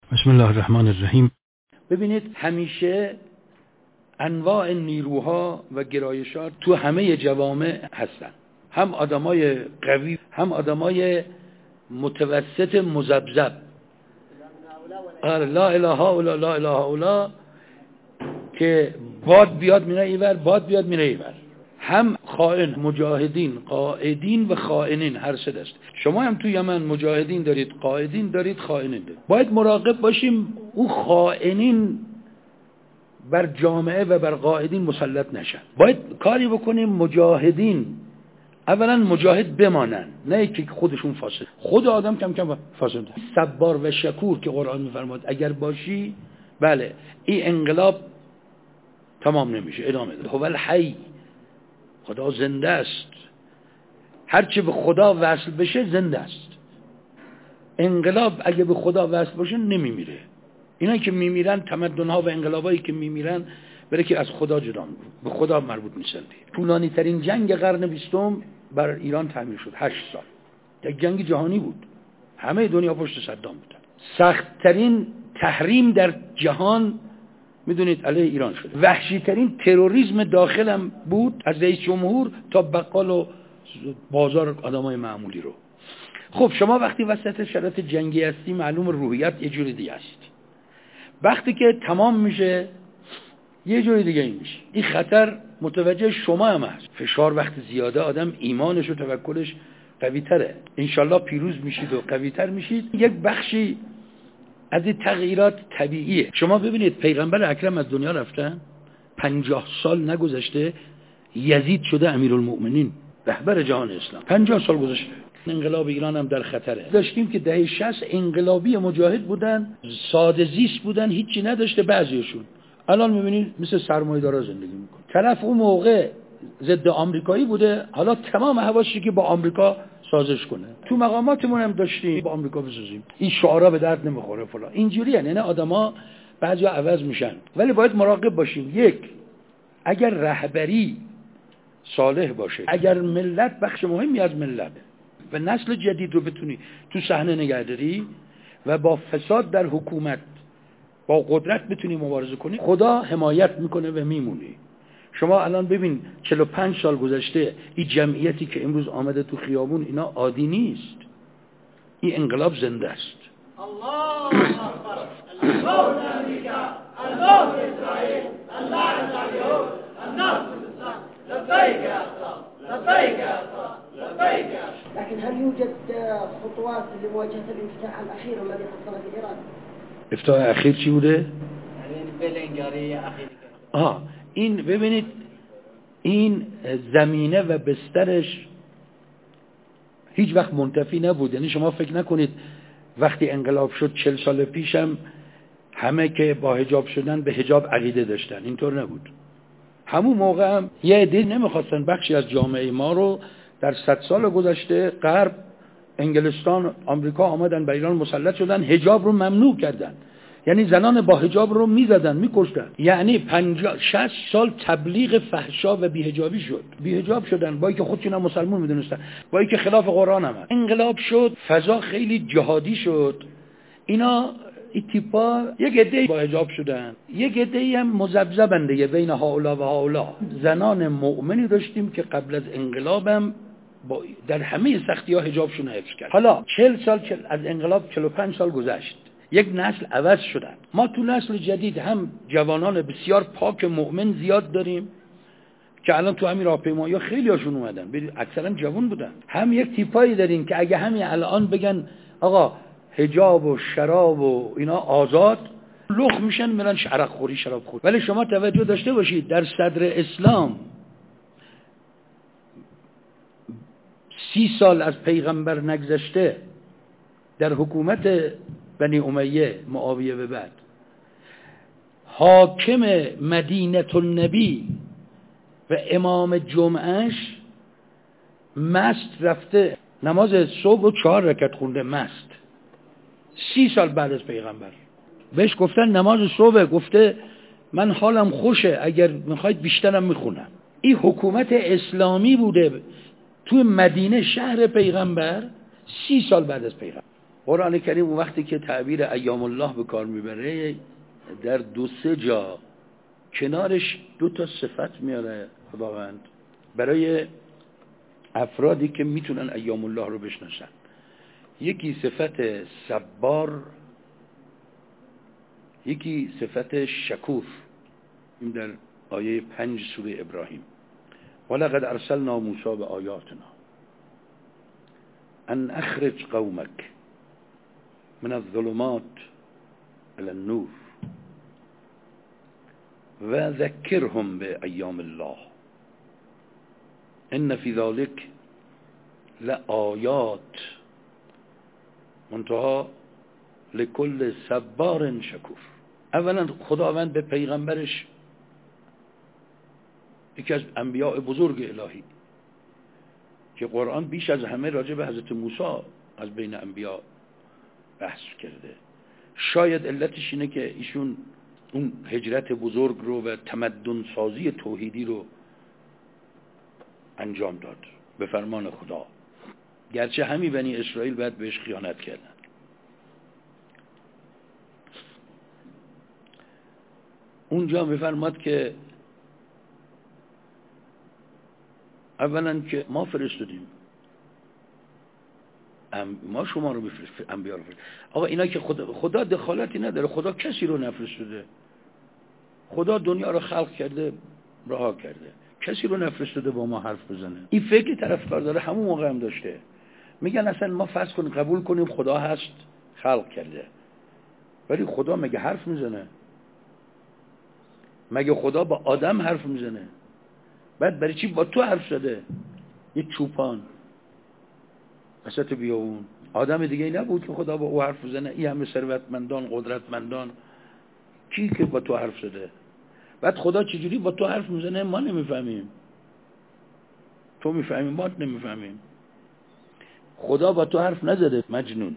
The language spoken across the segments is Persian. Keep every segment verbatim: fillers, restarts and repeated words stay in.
بسم الله الرحمن الرحیم. ببینید همیشه انواع نیروها و گرایشات تو همه جوامع هستن، هم آدمای قوی هم آدمای متوسط مذبذب. لا اله الا لا اله الا که باد بیاد میره اینور، باد بیاد میره اینور. هم خائن، مجاهدین، قائدین و خائنین، هر سه دست. شما هم تو یمن مجاهدین دارید، قائدین دارید، خائنین دارید. باید مراقب باشیم اون خائنین بر جامعه و بر قائدین مسلط نشن. باید کاری بکنیم مجاهدین اولا مجاهد بمانن، نه که خودشون فاسد. خود آدم کم کم فاسد. صبار و شکور که قرآن میفرماد اگر باشی، بله این انقلاب تمام نمیشه، ادامه ده. هو الحی، خدا زنده است. هرچی به خدا وصل بشه زنده است. انقلاب اگه به خدا وصل باشه نمیمیره. اینا که میمیرن، تمدن‌ها و انقلابایی که میمیرن، برای که از خدا جدا میشه، به خدا مربوط نیستن. طولانی ترین جنگ قرن بیستم بر ایران تعمیر شد، هشت سال. یک جنگ جهانی بود، همه دنیا پشت صدام بودن. سخت ترین تحریم در جهان میدونید علیه ایران شد. وحشی ترین تروریسم داخلم بود، از رئیس جمهور تا بقال و بازار آدمای معمولی رو. خب شما وقتی وسط شرایط جنگی هستی، معلوم روحیت یه جوری دیگه است. وقتی که تمام میشه یه جوری دیگه این میشه. این خطر متوجه شما هم هست. فشار وقتی زیاده، آدم ایمانش و توکلش قوی تره. انشالله پیروز میشید و قوی تر میشید. یک بخشی از این تغییرات طبیعیه. شما ببینید پیغمبر اکرم از دنیا رفتن، پنجاه سال نگذشته یزید شده امیرالمؤمنین، رهبر جهان اسلام. پنجاه سال گذشته. انقلاب ایران هم در خطره. داشتیم که دهه شصت انقلابی مجاهد بودن، ساده زیست بودن، هیچی نداشته بعضیشون. الان میبینید مثل سرمایه‌دارا زندگی میکنه. طرف اون موقع ضد آمریکایی بوده، حالا تمام حواسش که با آمریکا سازش کنه. تو مقاماتمون هم داشتیم با آمریکا بسازیم. این شعارا به درد نمیخوره فلان. اینجوریه، یعنی آدما بعضیا عوض میشن. ولی باید مراقب باشیم. یک، اگر رهبری صالح باشه، اگر ملت بخش مهمی از ملت و نسل جدید رو بتونی تو صحنه نگهداری و با فساد در حکومت با قدرت بتونی مبارزه کنی، خدا حمایت میکنه و میمونی. شما الان ببین چهل و پنج سال گذشته این جمعیتی که امروز آمده تو خیابون، اینا عادی نیست. این انقلاب زنده است. الله اکبر، الله امریکا، الله اسرائیل، الله الیهود، الناس الاسلام، لبیک یا الله، لبیک یا الله، لبیک. لكن هل يوجد خطوات لمواجهة الانفتاح الأخير الذي حصل في إيران؟ افتتاح اخیر چی بوده؟ یعنی بلنگاری اخیری. آه این ببینید، این زمینه و بسترش هیچ وقت منتفی نبود. یعنی شما فکر نکنید وقتی انقلاب شد چل سال پیشم همه که با حجاب شدن به حجاب عقیده داشتن، اینطور نبود. همون موقع هم یه عده نمیخواستن، بخشی از جامعه ما رو در صد سال گذشته غرب، انگلستان، آمریکا آمدن به ایران مسلط شدن، حجاب رو ممنوع کردن. یعنی زنان با حجاب رو میزدن، میکشتن. یعنی پنجاه شصت سال تبلیغ فحشا و بی‌حجابی شد. بی‌حجاب شدن با اینکه خودشون هم مسلمان میدونستن، با اینکه خلاف قرآن هم. انقلاب شد، فضا خیلی جهادی شد. اینا این تیپا یک عده با حجاب شدن، یک عده هم مذبذبن دیگه بین هؤلاء و هؤلاء. زنان مؤمنی داشتیم که قبل از انقلابم با در همه سختی‌ها حجابشون حفظ کرد. حالا چهل سال چل از انقلاب چهل و پنج سال گذشت، یک نسل عوض شدن. ما تو نسل جدید هم جوانان بسیار پاک مؤمن زیاد داریم که الان تو همین راهپیمایی خیلی هاشون اومدن، اکثرا جوان بودن. هم یک تیپایی داریم که اگه همین الان بگن آقا حجاب و شراب و اینا آزاد، لخ میشن میرن عرق خوری، شراب خوری. ولی شما توجه داشته باشید در صدر اسلام سی سال از پیغمبر نگذشته، در حکومت بنی امیه، معاویه به بعد، حاکم مدینه النبی و امام جمعهش مست رفته نماز صبح و چهار رکعت خونده مست. سی سال بعد از پیغمبر بهش گفتن نماز صبح، گفته من حالم خوشه، اگر میخواید بیشترم میخونم. این حکومت اسلامی بوده تو مدینه، شهر پیغمبر، سی سال بعد از پیغمبر. قرآن کریم اون وقتی که تعبیر ایام الله به کار میبره در دو سه جا کنارش دو تا صفت میاره خداوند برای افرادی که میتونن ایام الله رو بشناسن. یکی صفت صبار، یکی صفت شکور. این در آیه پنج سوره ابراهیم. ولقد ارسلنا موسی بآیاتنا ان اخرج قومک من الظلمات الى النور و ذکرهم بایام الله ان فی ذلک لآیات منتها لکل صبار شکور. اولا خداوند به پیغمبرش، یکی از انبیاء بزرگ الهی که قرآن بیش از همه راجع به حضرت موسی از بین انبیا بحث کرده، شاید علتش اینه که ایشون اون هجرت بزرگ رو و تمدن سازی توحیدی رو انجام داد به فرمان خدا، گرچه همین بنی اسرائیل بعد بهش خیانت کردن. اونجا میفرماد که اولا که ما فرستادیم، ما شما رو بفرست، انبیا رو فرست. آقا اینا که خدا, خدا دخالتی نداره، خدا کسی رو نفرستاده، خدا دنیا رو خلق کرده رها کرده، کسی رو نفرستاده با ما حرف بزنه. این فکر طرفدار داره، همون موقع هم داشته. میگن اصلا ما فرض کنیم قبول کنیم خدا هست خلق کرده، ولی خدا مگه حرف میزنه؟ مگه خدا با آدم حرف میزنه؟ بعد برای چی با تو حرف زده؟ یه چوپان وسط بیابون، آدم دیگه ای نبود که خدا با او حرف بزنه؟ این همه ثروتمندان قدرتمندان، کی که با تو حرف زده؟ بعد خدا چجوری با تو حرف میزنه؟ ما نمیفهمیم، تو میفهمیم، ما نمیفهمیم. خدا با تو حرف نزده مجنون،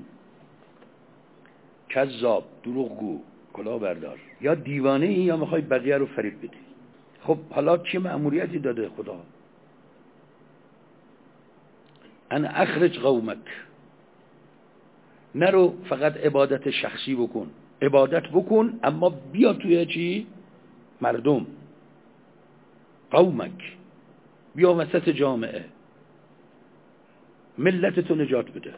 کذاب، دروغگو، کلاه بردار، یا دیوانه ای یا میخوای بقیه رو فریب بدی. خب حالا چه مأموریتی داده خدا؟ ان اخرج قومک، نرو فقط عبادت شخصی بکن، عبادت بکن اما بیا توی چی؟ مردم، قومک، بیا وسط جامعه، ملتتو نجات بده.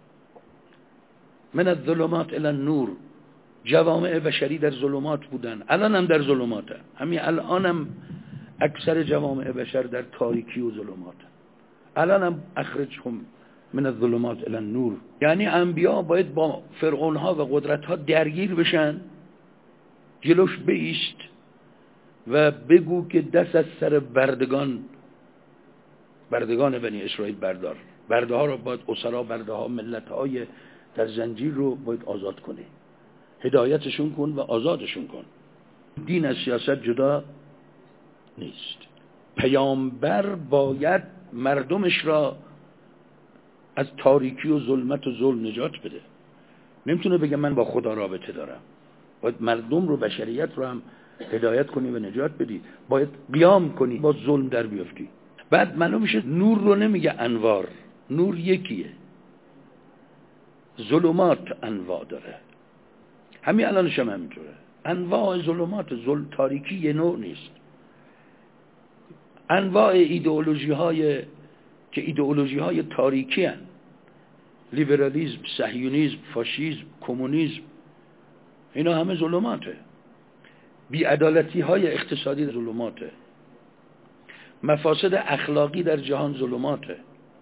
من الظلمات الی النور، جوامع بشری در ظلمات بودن، الان هم در ظلمات، همین الان هم اکثر جوامع بشر در تاریکی و ظلمات. الان هم اخرجهم من الظلمات الی النور، یعنی انبیا باید با فرعون ها و قدرت ها درگیر بشن، جلوش بایست و بگو که دست از سر بردگان بردگان بنی اسرائیل بردار، برده ها رو باید، اسرا برده ها، ملت های در زنجیر رو باید آزاد کنی، هدایتشون کن و آزادشون کن. دین از سیاست جدا نیست. پیامبر باید مردمش را از تاریکی و ظلمت و ظلم نجات بده. نمیتونه بگه من با خدا رابطه دارم، باید مردم رو، بشریت رو هم هدایت کنی و نجات بدی، باید قیام کنی، با ظلم در بیافتی. بعد معلوم میشه نور رو نمیگه انوار، نور یکیه، ظلمات انواع داره، همین الانش هم همینطوره، انواع ظلمات، ظلم تاریکی یه نوع نیست. انواع ایدئولوژی های که ایدئولوژی های تاریکی هن، لیبرالیسم، صهیونیسم، فاشیسم، کمونیسم، اینا همه ظلماته. بی‌عدالتی های اقتصادی ظلماته، مفاسد اخلاقی در جهان ظلماته.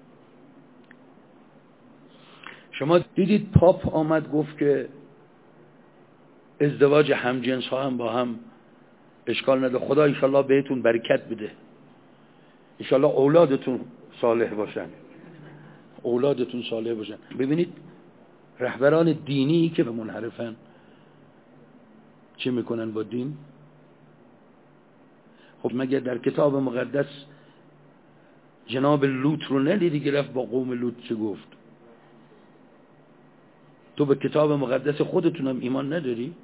شما دیدید پاپ آمد گفت که ازدواج همجنس ها هم با هم اشکال نداره، خدا انشالله بهتون برکت بده، انشالله اولادتون صالح باشن، اولادتون صالح باشن. ببینید رهبران دینی که به منحرفن چه میکنن با دین؟ خب مگه در کتاب مقدس جناب لوط رو ندیدی که رفت با قوم لوط چه گفت؟ تو به کتاب مقدس خودتونم ایمان نداری؟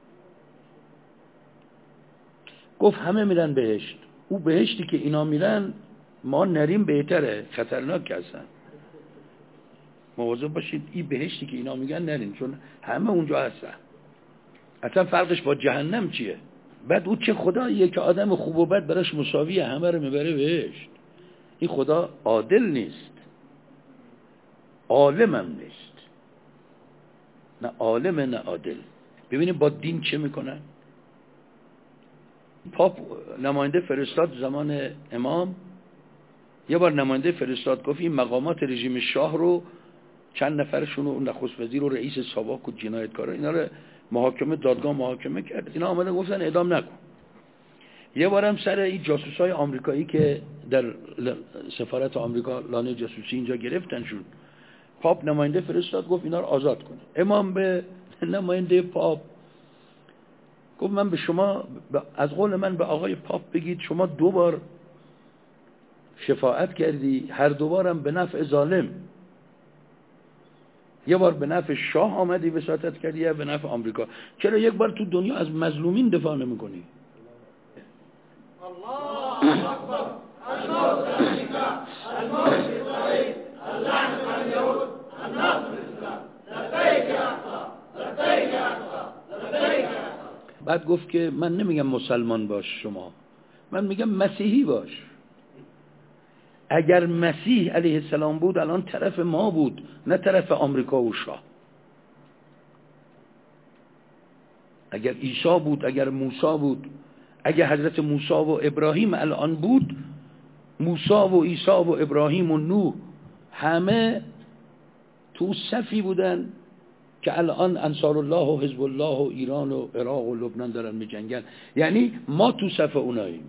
گفت همه میرن بهشت، او بهشتی که اینا میرن ما نریم بهتره، خطرناک هستن. مواظب باشید این بهشتی که اینا میگن نرین، چون همه اونجا هستن. اصلا فرقش با جهنم چیه؟ بعد او چه خداییه که آدم خوب و بد براش مساویه، همه رو میبره بهشت؟ این خدا عادل نیست، عالمم نیست، نه عالم نه عادل. ببینید با دین چه میکنن. پاپ نماینده فرستاد زمان امام، یه بار نماینده فرستاد گفت این مقامات رژیم شاه رو، چند نفرشون رو، نخست وزیر و رئیس ساواک و جنایتکارا، اینا رو محاکمه دادگاه محاکمه کرد. اینا آمدن گفتن اعدام نکن. یه بارم سر این جاسوسای آمریکایی که در سفارت آمریکا لانه جاسوسی اینجا گرفتنشون، پاپ نماینده فرستاد گفت اینا رو آزاد کنه. امام به نماینده پاپ گفت من به شما، از قول من به آقای پاپ بگید شما دو بار شفاعت کردی، هر دو بارم به نفع ظالم. یه بار به نفع شاه آمدی وساطت کردی، یا به نفع آمریکا. چرا یک بار تو دنیا از مظلومین دفاع نمی‌کنی؟ الله اکبر. الموت لامریکا، الموت لاسرائیل، اللعنة على اليهود، النصر للاسلام. لبیک یا اقصی، لبیک یا اقصی، لبیک یا اقصی. بعد گفت که من نمیگم مسلمان باش شما، من میگم مسیحی باش. اگر مسیح علیه السلام بود الان طرف ما بود، نه طرف آمریکا و شاه. اگر عیسی بود، اگر موسی بود، اگر حضرت موسی و ابراهیم الان بود، موسی و عیسی و ابراهیم و نوح همه تو صفی بودن که الان انصار الله و حزب الله و ایران و عراق و لبنان دارن میجنگن. یعنی ما تو صف اوناییم،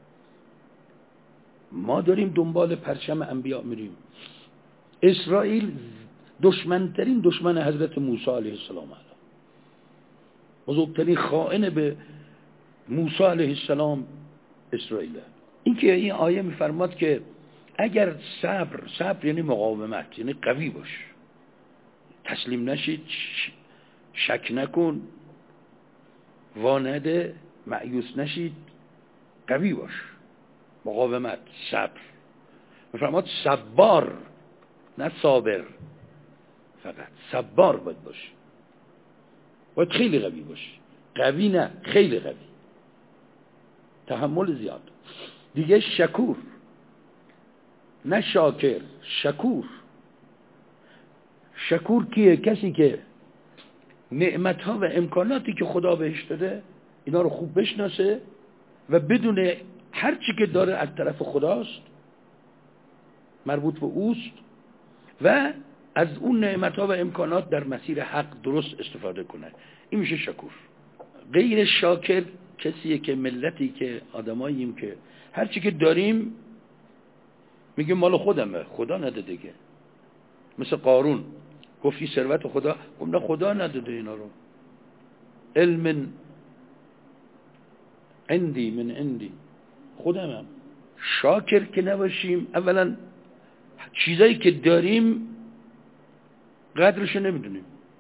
ما داریم دنبال پرچم انبیاء میریم. اسرائیل دشمنترین دشمن حضرت موسی علیه السلام، بزرگترین خائن به موسی علیه السلام اسرائیل. این که این آیه میفرماد که اگر صبر، صبر یعنی مقاومت، یعنی قوی باش، تسلیم نشید، شک نکن، وانده، مایوس نشید، قوی باش، مقاومت، صبر. میفرماد صبار، نه صابر، فقط صبار باید باش، باید خیلی قوی باش، قوی نه خیلی قوی، تحمل زیاد. دیگه شکور، نه شاکر، شکور. شکور کیه؟ کسی که نعمتها و امکاناتی که خدا بهش داده اینا رو خوب بشناسه و بدون هر چی که داره از طرف خداست، مربوط به اوست، و از اون نعمتها و امکانات در مسیر حق درست استفاده کنه. این میشه شکور. غیر شاکر کسیه که ملتی که آدماییم که هر چی که داریم میگه مال خودمه، خدا نداده که. مثل قارون گفتی ثروت خدا، گفت نه خدا نداده اینا رو، علم عندی من عندی، خودمم. شاکر که نباشیم، اولا چیزایی که داریم قدرشو نمیدونیم،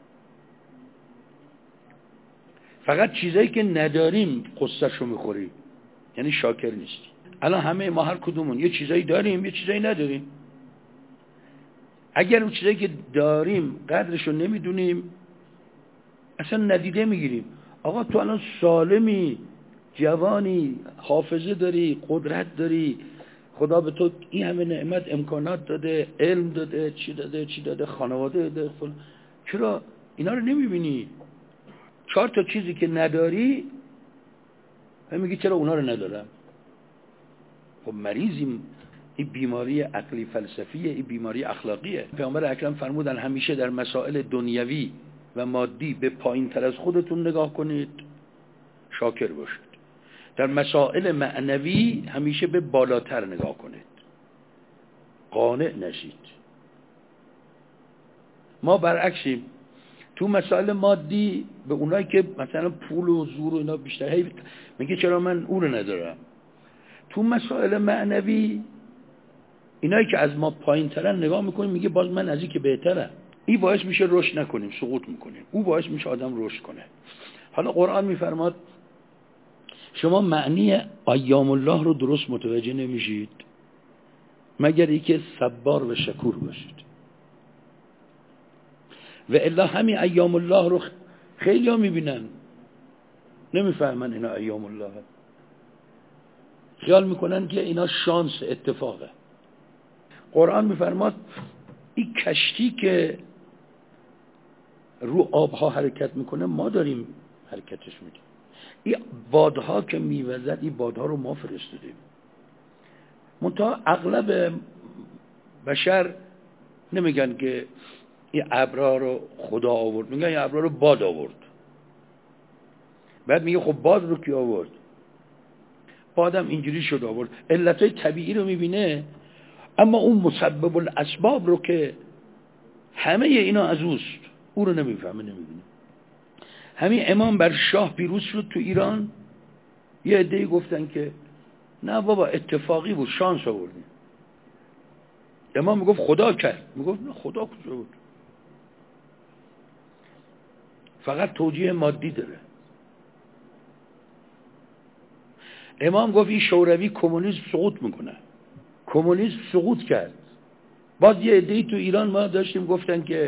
فقط چیزایی که نداریم قصهشو میخوریم، یعنی شاکر نیستی. الان همه ما هر کدومون یه چیزایی داریم، یه چیزایی نداریم. اگر اون چیزایی که داریم قدرشو نمیدونیم، اصلا ندیده میگیریم. آقا تو الان سالمی، جوانی، حافظه داری، قدرت داری، خدا به تو این همه نعمت امکانات داده، علم داده، چی داده چی داده، خانواده داده، فلان. چرا اینا رو نمیبینی؟ چهار تا چیزی که نداری و میگی چرا اونا رو ندارم؟ خب مریضیم. این بیماری عقلی فلسفیه، این بیماری اخلاقیه. پیامبر اکرم فرمودن همیشه در مسائل دنیوی و مادی به پایین تر از خودتون نگاه کنید، شاکر باشید. در مسائل معنوی همیشه به بالاتر نگاه کنید، قانع نشید. ما برعکسیم، تو مسائل مادی به اونایی که مثلا پول و زور و اینا بیشتر، هی میگه چرا من اون رو ندارم. تو مسائل معنوی اینایی که از ما پایین ترن نگاه میکنیم، میگه باز من از این که بهترم. این باعث میشه رشد نکنیم، سقوط میکنیم. او باعث میشه آدم رشد کنه. حالا قرآن میفرماد شما معنی ایام الله رو درست متوجه نمیشید مگر اینکه صبار و شکور باشید. و الا همین ایام الله رو خیلی ها میبینن نمیفهمن اینا ایام الله، خیال میکنن که اینا شانس اتفاقه. قرآن میفرماد این کشتی که رو آبها حرکت میکنه ما داریم حرکتش میدیم. این بادها که میوزد این بادها رو ما فرستادیم. منتها اغلب بشر نمیگن که این ابرها رو خدا آورد، میگن این ابرها رو باد آورد. بعد میگه خب باد رو کی آورد؟ بادم اینجوری شد آورد. علتهای طبیعی رو میبینه، اما اون مسبب الاسباب رو که همه اینا از اوست او رو نمیفهمه نمیبینه. همین امام بر شاه پیروز شد تو ایران، یه عده‌ای گفتن که نه بابا اتفاقی بود شانس آوردیم. امام میگفت خدا کرد، میگفت نه خدا کجا بود، فقط توجیه مادی داره. امام گفت این شوروی کمونیسم سقوط میکنه، کمونیسم سقوط کرد. باز یه عده‌ای تو ایران ما داشتیم گفتن که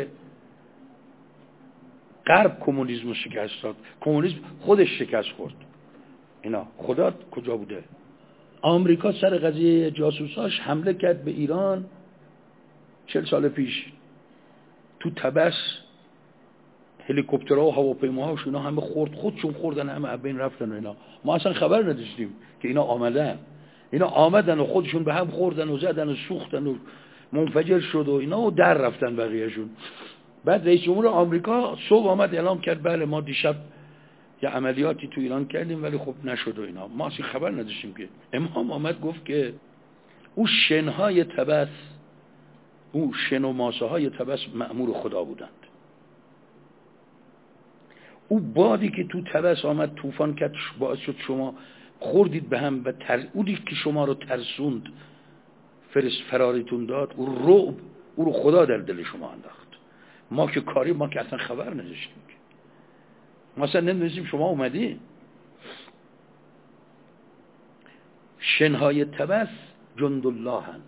غرب کمونیسم رو شکست داد، کمونیسم خودش شکست خورد. اینا خدا کجا بوده؟ آمریکا سر قضیه جاسوساش حمله کرد به ایران چهل سال پیش، تو طبس هلیکوپترها و هواپیماهاش اینا همه خورد، خودشون خوردن، همه از بین رفتن و اینا. ما اصلا خبر نداشتیم که اینا آمدن. اینا آمدن و خودشون به هم خوردن و زدن و سوختن و منفجر شد و اینا و در رفتن بقیهشون. بعد رئیس جمهور آمریکا صبح آمد اعلام کرد بله ما دیشب یه عملیاتی تو ایران کردیم ولی خب نشد و اینا. ما اصلا خبر نداشتیم که. امام آمد گفت که او شنهای طبس، او شن و ماسه های طبس مأمور خدا بودند. او بادی که تو طبس آمد طوفان کرد باعث شد شما خوردید به هم و تر... اودی که شما رو ترسوند فرست فراریتون داد، او رعب او رو خدا در دل شما انداخت. ما که کاری ما که اصلا خبر نداشتیم که ما اصلا نمیدونستیم شما اومدی. شنهای طبس جند الله هن.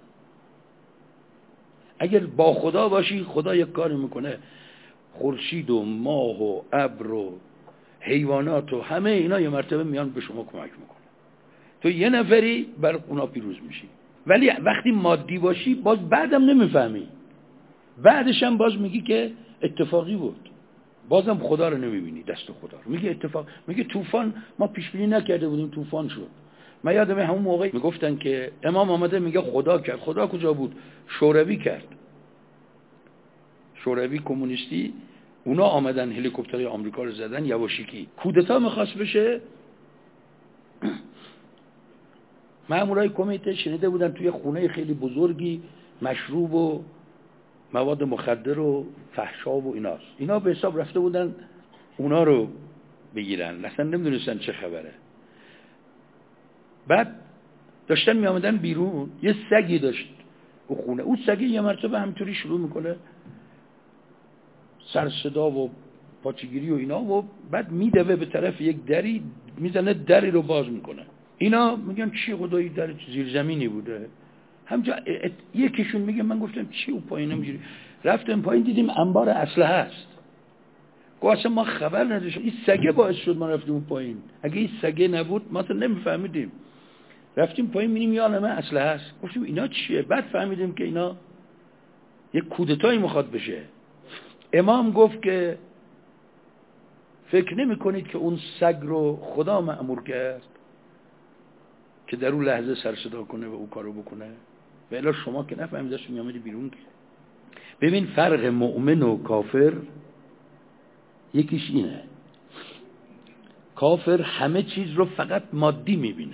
اگر با خدا باشی خدا یک کاری میکنه، خورشید و ماه و ابر و حیوانات و همه اینا یه مرتبه میان به شما کمک میکنه. تو یه نفری بر اونا پیروز میشی. ولی وقتی مادی باشی باز بعدم نمیفهمی، بعدش هم باز میگی که اتفاقی بود، بازم خدا رو نمیبینی، دست خدا رو میگه اتفاق. میگه طوفان ما پیش بینی نکرده بودیم طوفان شد. من یادمه همون موقع میگفتن که امام آمده میگه خدا کرد. خدا کجا بود؟ شوروی کرد. شوروی کمونیستی اونا آمدن هلیکوپترهای آمریکا رو زدن، یواشکی کودتا میخواست بشه. مامورای کمیته شنیده بودن توی خونه خیلی بزرگی مشروب و مواد مخدر و فحشا و ایناست. اینا به حساب رفته بودن اونا رو بگیرن، اصلا نمیدونستن چه خبره. بعد داشتن می آمدن بیرون، یه سگی داشت و خونه. اون سگی یه مرتبه همینطوری شروع میکنه سر صدا و پاچگیری و اینا و بعد میدوه به طرف یک دری، میزنه دری رو باز میکنه. اینا میگن چی خدایی در زیر زمینی بوده. همجا ات... یکیشون میگه من گفتم چی اون پایین نمیجوری، رفتم پایین دیدیم انبار اسلحه هست. گفت ما خبر نداشتیم، این سگه باعث شد ما رفتیم اون پایین، اگه این سگه نبود ما اصلا نمیفهمیدیم. رفتیم پایین میبینیم یه عالمه اسلحه هست. گفتیم اینا چیه؟ بعد فهمیدیم که اینا یک کودتایی میخواد بشه. امام گفت که فکر نمی کنید که اون سگ رو خدا مأمور کرد که در اون لحظه سر صدا کنه و اون کارو بکنه؟ و الا شما که نفهمید داشت میامدی بیرون. ببین فرق مؤمن و کافر یکیش اینه، کافر همه چیز رو فقط مادی میبینه،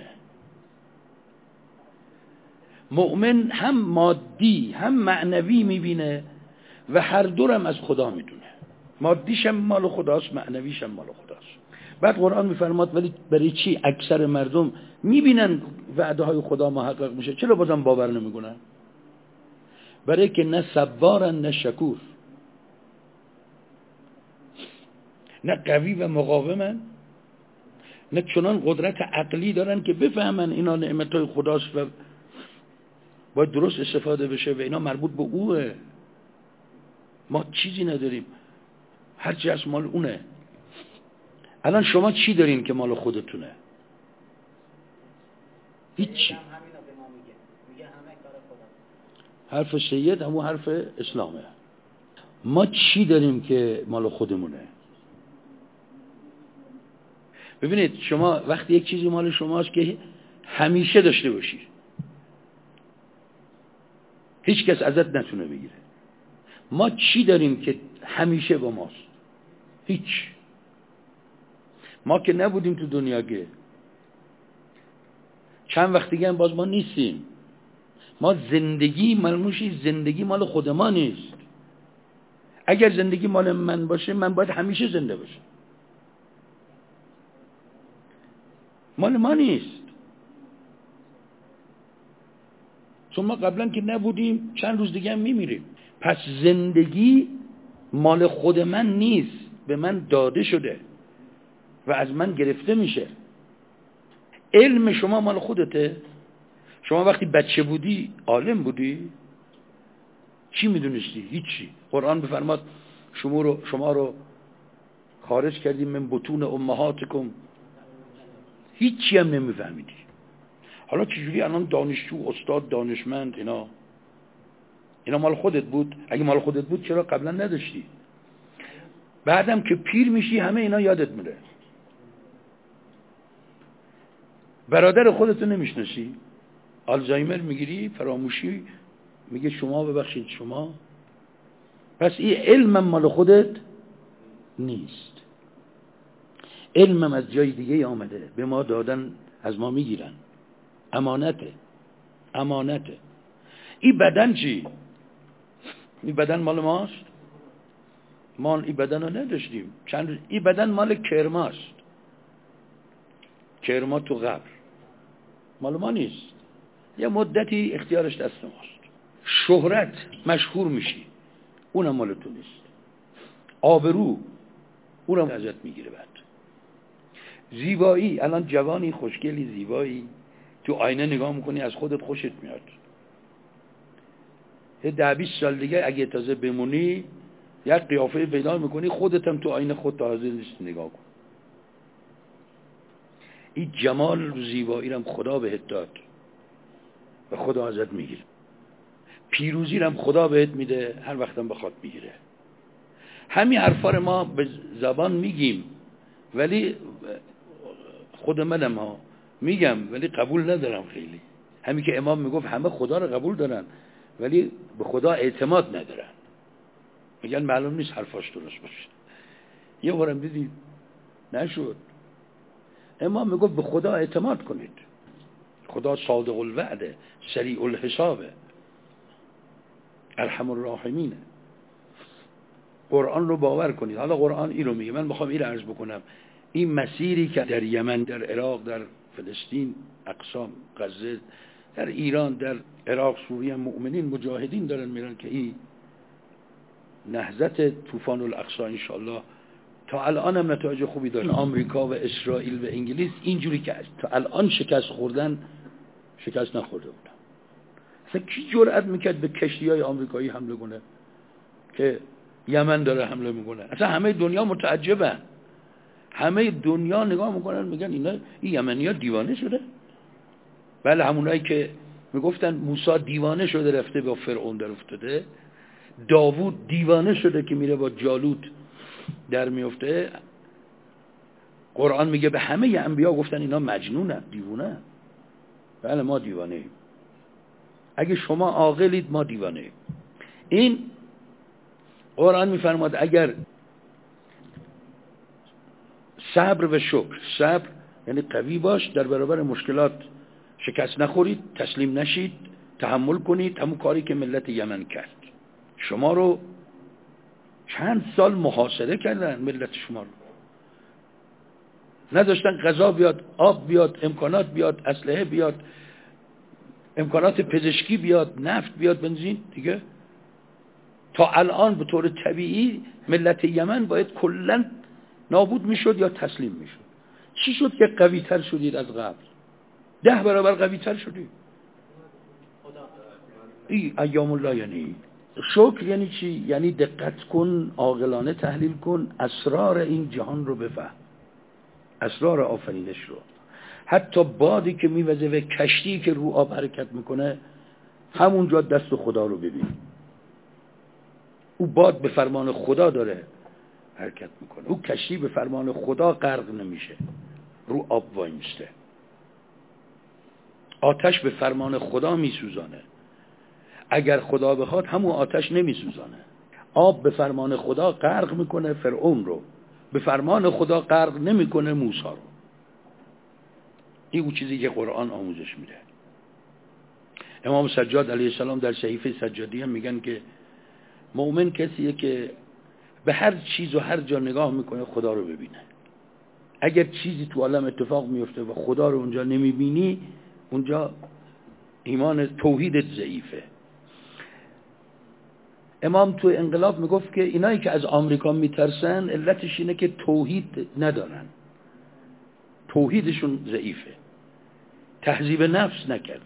مؤمن هم مادی هم معنوی میبینه و هر دورم از خدا میدونه. مادیش هم مال خداست، معنویش هم مال خداست. بعد قرآن میفرماد ولی برای چی اکثر مردم میبینن وعده های خدا محقق میشه چرا بازم باور نمیکنن؟ برای که نه صبارن نه شکور، نه قوی و مقاومن، نه چنان قدرت عقلی دارن که بفهمن اینا نعمتهای خداست و باید درست استفاده بشه و اینا مربوط به اوه. ما چیزی نداریم. هرچی از مال اونه. الان شما چی دارین که مال خودتونه؟ هیچی. حرف سید همون حرف اسلامه. ما چی داریم که مال خودمونه؟ ببینید شما وقتی یک چیزی مال شماست که همیشه داشته باشی، هیچ کس ازت نتونه بگیره. ما چی داریم که همیشه با ماست؟ هیچ. ما که نبودیم تو دنیا، که چند وقت دیگه هم باز ما نیستیم. ما زندگی ملموشی، زندگی مال خود ما نیست. اگر زندگی مال من باشه من باید همیشه زنده باشم. مال ما نیست، چون ما قبلا که نبودیم چند روز دیگه هم میمیریم. پس زندگی مال خود من نیست، به من داده شده و از من گرفته میشه. علم شما مال خودته. شما وقتی بچه بودی عالم بودی؟ چی میدونستی؟ هیچی. قرآن بفرماد شما رو شما رو خارج کردیم من بطون امهاتکم، هیچی هم نمیفهمیدی. حالا چجوری الان دانشجو، استاد، دانشمند، اینا اینا مال خودت بود؟ اگه مال خودت بود چرا قبلا نداشتی؟ بعدم که پیر میشی همه اینا یادت میره. برادر خودتو نمیشناسی، آلزایمر میگیری، فراموشی، میگه شما ببخشید شما. پس این علمم مال خودت نیست. علمم از جای دیگه آمده، به ما دادن، از ما میگیرن. امانته. امانته. این بدن چی؟ این بدن مال ماست؟ ما این بدن رو نداشتیم چند. این بدن مال کرماست. کرما تو قبر، مال ما نیست. یه مدتی اختیارش دست ماست. شهرت، مشهور میشی، اونم مال تو نیست. آبرو، اونم ازت میگیره. بعد زیبایی، الان جوانی خوشگلی زیبایی تو آینه نگاه میکنی از خودت خوشت میاد. یه ده بیست سال دیگه اگه تازه بمونی یک قیافه پیدا میکنی خودت هم تو آینه خودت حاضر نیست نگاه کن. این جمال و زیبایی رو خدا بهت داد و خدا ازت میگیره. پیروزی رو خدا بهت میده، هر وقتم بخواد میگیره. همین حرفا رو ما به زبان میگیم ولی خود منم ها میگم ولی قبول ندارم خیلی. همین که امام میگفت همه خدا رو قبول دارن ولی به خدا اعتماد ندارن. میگن معلوم نیست حرفاش درست باشه. یه بارم دیدید نشد. امام میگفت به خدا اعتماد کنید. خدا صادق الوعده، سریع الحسابه، ارحم الراحمینه. قرآن رو باور کنید. حالا قرآن این رو میگه. من میخوام این رو عرض بکنم. این مسیری که در یمن، در عراق، در فلسطین، اقصا، غزه، در ایران، در عراق، سوریه، مؤمنین مجاهدین دارن میرن که این نهضت طوفان الاقصا انشاءالله تا الان هم نتایج خوبی داره. آمریکا و اسرائیل و انگلیس اینجوری که تا الان شکست خوردن شکست نخورده بودن. اصلا کی جرأت میکرد به کشتی‌های آمریکایی حمله کنه که یمن داره حمله میکنه؟ اصلا همه دنیا متعجبن. همه دنیا نگاه میکنن میگن اینا این یمنی‌ها دیوانه شده. بله، همونایی که میگفتن موسی دیوانه شده رفته با فرعون در افتاده، داوود دیوانه شده که میره با جالوت در میفته. قرآن میگه به همه انبیا گفتن اینا مجنونن، دیوانه. بله ما دیوانه ایم. اگه شما عاقلید ما دیوانه ایم. این قرآن میفرماد اگر صبر و شکر، صبر یعنی قوی باش، در برابر مشکلات شکست نخورید، تسلیم نشید، تحمل کنید. همون کاری که ملت یمن کرد. شما رو چند سال محاصره کردن، ملت شما رو نداشتن غذا بیاد، آب بیاد، امکانات بیاد، اسلحه بیاد، امکانات پزشکی بیاد، نفت بیاد، بنزین دیگه. تا الان به طور طبیعی ملت یمن باید کلاً نابود میشد یا تسلیم میشد. چی شد که قوی تر شدید از قبل؟ ده برابر قوی تر شدید. این ایام الله یعنی شکر یعنی چی؟ یعنی دقت کن، عاقلانه تحلیل کن، اسرار این جهان رو بفهم، اسرار آفرینش رو. حتی بادی که میوزه و کشتی که رو آب حرکت میکنه، همونجا دست خدا رو ببین. او باد به فرمان خدا داره حرکت میکنه، او کشتی به فرمان خدا غرق نمیشه، رو آب وای میسته. آتش به فرمان خدا میسوزانه، اگر خدا بخواد همون آتش نمیسوزانه. آب به فرمان خدا غرق میکنه فرعون رو، به فرمان خدا غرق نمیکنه موسی رو. این اون چیزی که قرآن آموزش میده. امام سجاد علیه السلام در صحیفه سجادیه میگن که مؤمن کسیه که به هر چیز و هر جا نگاه میکنه خدا رو ببینه. اگر چیزی تو عالم اتفاق میفته و خدا رو اونجا نمیبینی، اونجا ایمان توحیدت ضعیفه. امام تو انقلاب میگفت که اینایی که از آمریکا میترسن علتش اینه که توحید ندارن، توحیدشون ضعیفه، تهذیب نفس نکردن.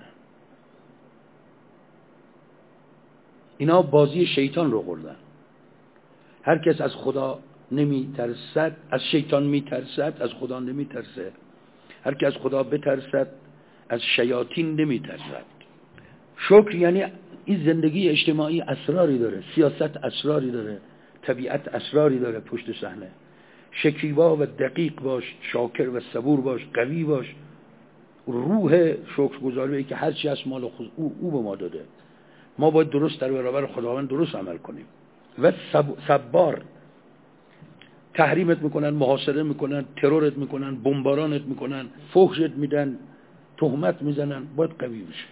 اینا بازی شیطان رو خوردن. هر کس از خدا نمیترسد، از شیطان میترسد، از خدا نمیترسه. هر کس از خدا بترسد، از شیاطین نمیترسد. شکر یعنی این زندگی اجتماعی اسراری داره، سیاست اسراری داره، طبیعت اسراری داره پشت صحنه. شکیبا و دقیق باش، شاکر و صبور باش، قوی باش. روح شکرگزاری که هر چی از مال خود او, او به ما داده، ما باید درست در برابر خداوند درست عمل کنیم. و صبار، تحریمت میکنن، محاصره میکنن، ترورت میکنن، بمبارانت میکنن، فحشت میدن، تهمت میزنن، باید قوی بشه،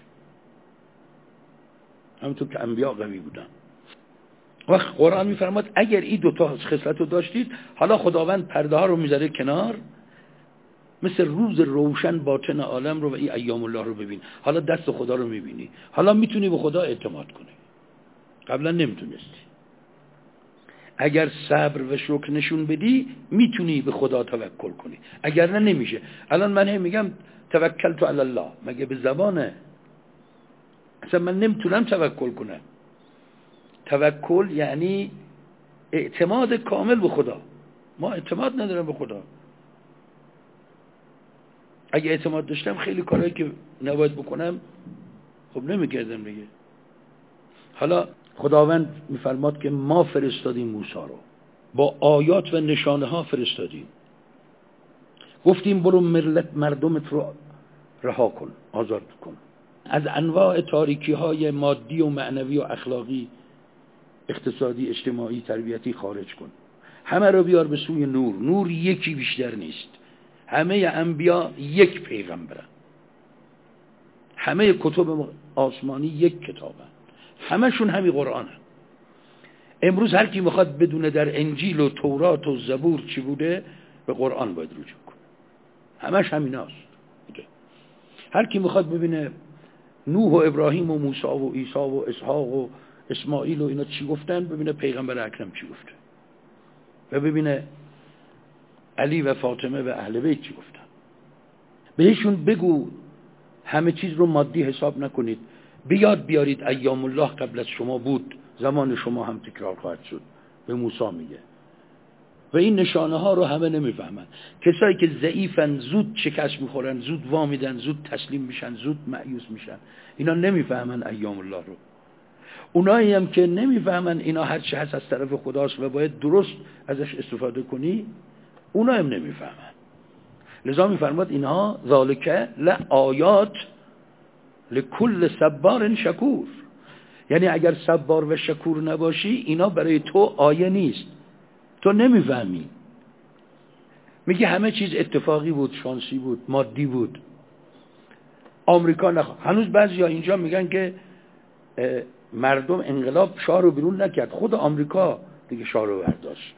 همونطور که انبیا قوی بودن. وقت قرآن میفرماد اگر این دوتا خصلت رو داشتید، حالا خداوند پرده ها رو میذاره کنار، مثل روز روشن باطن عالم رو و این ایام الله رو ببین. حالا دست خدا رو میبینی، حالا میتونی به خدا اعتماد کنی، قبلا نمیتونستی. اگر صبر و شکر نشون بدی میتونی به خدا توکل کنی، اگر نه نمیشه. الان من هم میگم توکلت علی الله، مگه به زبانه؟ اصلا من نمیتونم توکل کنم. توکل یعنی اعتماد کامل به خدا. ما اعتماد ندارم به خدا. اگه اعتماد داشتم خیلی کارهایی که نباید بکنم خب نمیکردم دیگه. حالا خداوند میفرماد که ما فرستادیم موسی رو، با آیات و نشانه ها فرستادیم، گفتیم برو ملت مردمت رو رها کن، آزاد کن، از انواع تاریکی های مادی و معنوی و اخلاقی، اقتصادی، اجتماعی، تربیتی خارج کن، همه رو بیار به سوی نور. نور یکی بیشتر نیست، همه انبیا یک پیغمبرن، همه کتب آسمانی یک کتابن، همشون همین قرآنن. امروز هر کی میخواد بدونه در انجیل و تورات و زبور چی بوده، به قرآن باید رجوع کنه، همش همیناست. هر کی میخواد ببینه نوح و ابراهیم و موسی و عیسی و اسحاق و اسماعیل و اینا چی گفتن، ببینه پیغمبر اکرم چی گفته، و ببینه علی و فاطمه و اهل بیت چی گفتن. بهشون بگو همه چیز رو مادی حساب نکنید، بیاد بیارید ایام الله قبل از شما بود، زمان شما هم تکرار خواهد شد. به موسی میگه. و این نشانه ها رو همه نمیفهمن. کسایی که ضعیفن زود شکست میخورن، زود وا میدن، زود تسلیم میشن، زود مایوس میشن. اینا نمیفهمن ایام الله رو. اونایی هم که نمیفهمن اینا هر چی هست از طرف خداست و باید درست ازش استفاده کنی، اونا هم نمیفهمن. لذا میفرماد اینها ذالک لآیات لکل صبار شکور. یعنی اگر صبار و شکور نباشی اینا برای تو آیه نیست، تو نمیفهمی. میگه همه چیز اتفاقی بود، شانسی بود، مادی بود. آمریکا نخ... هنوز بعضیا اینجا میگن که مردم انقلاب شاه رو بیرون نکرد، خود آمریکا دیگه شاه رو برداشت.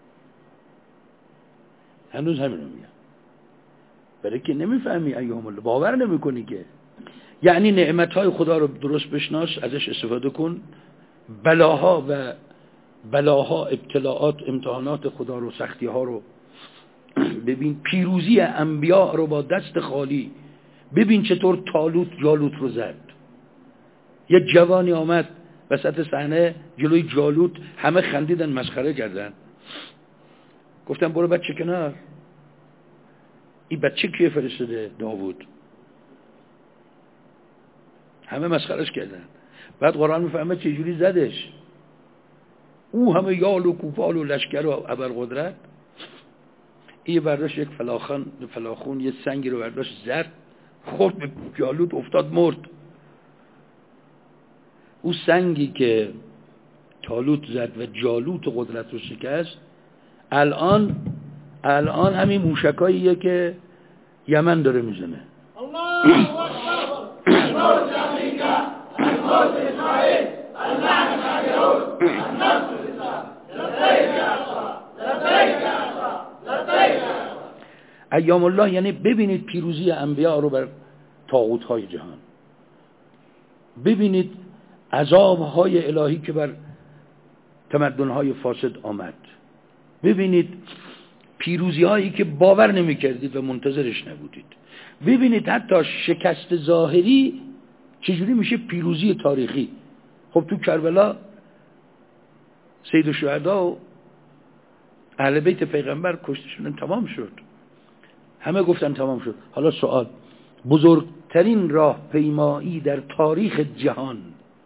هنوز همین رو میگن، برای که نمیفهمی ایام الله، باور نمیکنی که. یعنی نعمتهای خدا رو درست بشناس، ازش استفاده کن، بلاها و بلاها، ابتلاعات، امتحانات خدا رو، سختی ها رو ببین. پیروزی انبیاء رو با دست خالی ببین، چطور طالوت جالوت رو زد. یه جوانی آمد وسط صحنه جلوی جالوت همه خندیدن، مسخره کردن. گفتم برو بچه کنار، این بچه کیه فرستاده؟ داوود. همه مسخرش کردن. بعد قرآن میفهمه چجوری زدش. او همه یال و کوپال و لشکر و ابرقدرت، این برداشت یک فلاخان فلاخون یه سنگی رو برداشت زد، خورد به جالوت، افتاد مرد. او سنگی که طالوت زد و جالوت قدرت رو شکست، الان الان همین موشکاییه که یمن داره میزنه. الله اکبر. الموت امریکا، الموت اسرائیل، اللعنة على اليهود، النصر لله. لبیک یا الله، لبیک یا الله، لبیک یا الله. ایام الله یعنی ببینید پیروزی انبیا رو بر طاغوت‌های جهان، ببینید عذاب‌های الهی که بر تمدن‌های فاسد آمد، ببینید پیروزی هایی که باور نمی کردید و منتظرش نبودید، ببینید حتی شکست ظاهری چجوری میشه پیروزی تاریخی. خب تو کربلا سید الشهدا و اهل بیت پیغمبر کشته شدن، تمام شد، همه گفتن تمام شد. حالا سوال، بزرگترین راه پیمایی در تاریخ جهان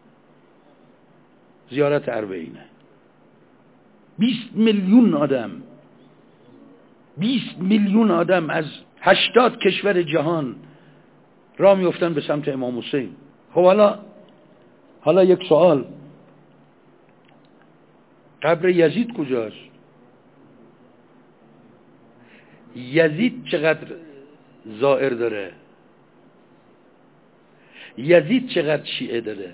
زیارت اربعینه. بیست میلیون آدم بیست میلیون آدم از هشتاد کشور جهان راه میافتن به سمت امام حسین. خب حالا حالا یک سوال، قبر یزید کجاست؟ یزید چقدر زائر داره؟ یزید چقدر شیعه داره؟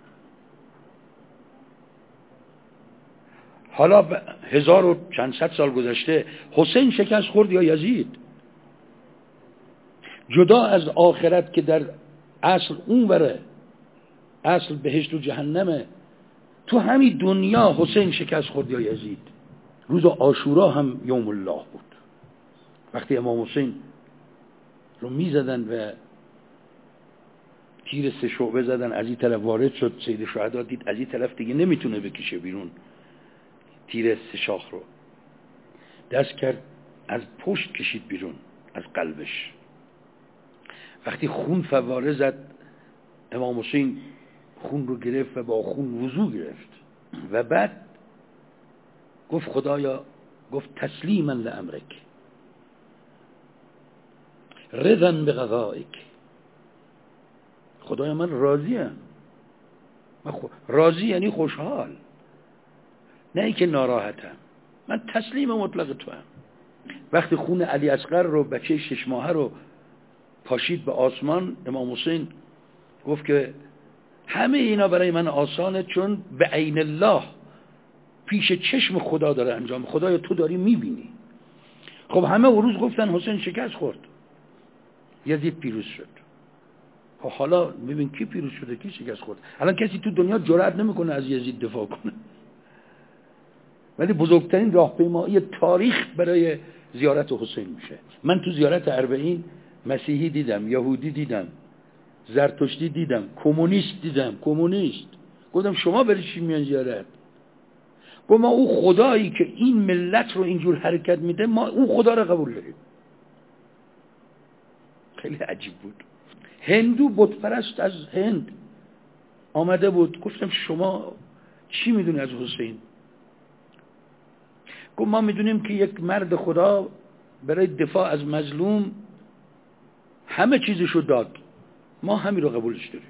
حالا هزار و چند صد سال گذشته، حسین شکست خورد یا یزید؟ جدا از آخرت که در اصل اون بره، اصل بهشت و جهنمه، تو همین دنیا حسین شکست خورد یا یزید؟ روز عاشورا هم یوم الله بود، وقتی امام حسین رو می زدن و تیر سه شعبه زدن، از این طرف وارد شد، سید شهدا دید از این طرف دیگه نمیتونه بکشه بیرون تیر سه شاخ رو، دست کرد از پشت کشید بیرون از قلبش. وقتی خون فواره زد، امام حسین خون رو گرفت و با خون وضو گرفت و بعد گفت خدایا، گفت تسلیما لامرک، رضا بقضائک، خدایا من راضیم. من خو... راضی یعنی خوشحال، نه ای که ناراحتم، من تسلیم مطلق تو هم. وقتی خون علی اصغر رو، بچه شش ماهه رو پاشید به آسمان، امام حسین گفت که همه اینا برای من آسانه، چون به عین الله، پیش چشم خدا داره انجام، خدایا تو داری میبینی. خب همه اون روز گفتن حسین شکست خورد، یزید پیروز شد. خب حالا ببین کی پیروز شده، کی شکست خورد. الان کسی تو دنیا جرئت نمیکنه از یزید دفاع کنه، ولی بزرگترین راهپیمایی تاریخ برای زیارت حسین میشه. من تو زیارت اربعین مسیحی دیدم، یهودی دیدم، زرتشتی دیدم، کمونیست دیدم. کمونیست گفتم شما برای چی میان زیارت؟ گفت ما او خدایی که این ملت رو اینجور حرکت میده، ما او خدا رو قبول داریم. خیلی عجیب بود. هندو بت پرست از هند آمده بود، گفتم شما چی میدونی از حسین؟ گفت ما میدونیم که یک مرد خدا برای دفاع از مظلوم همه چیزشو داد، ما همین رو قبولش داریم.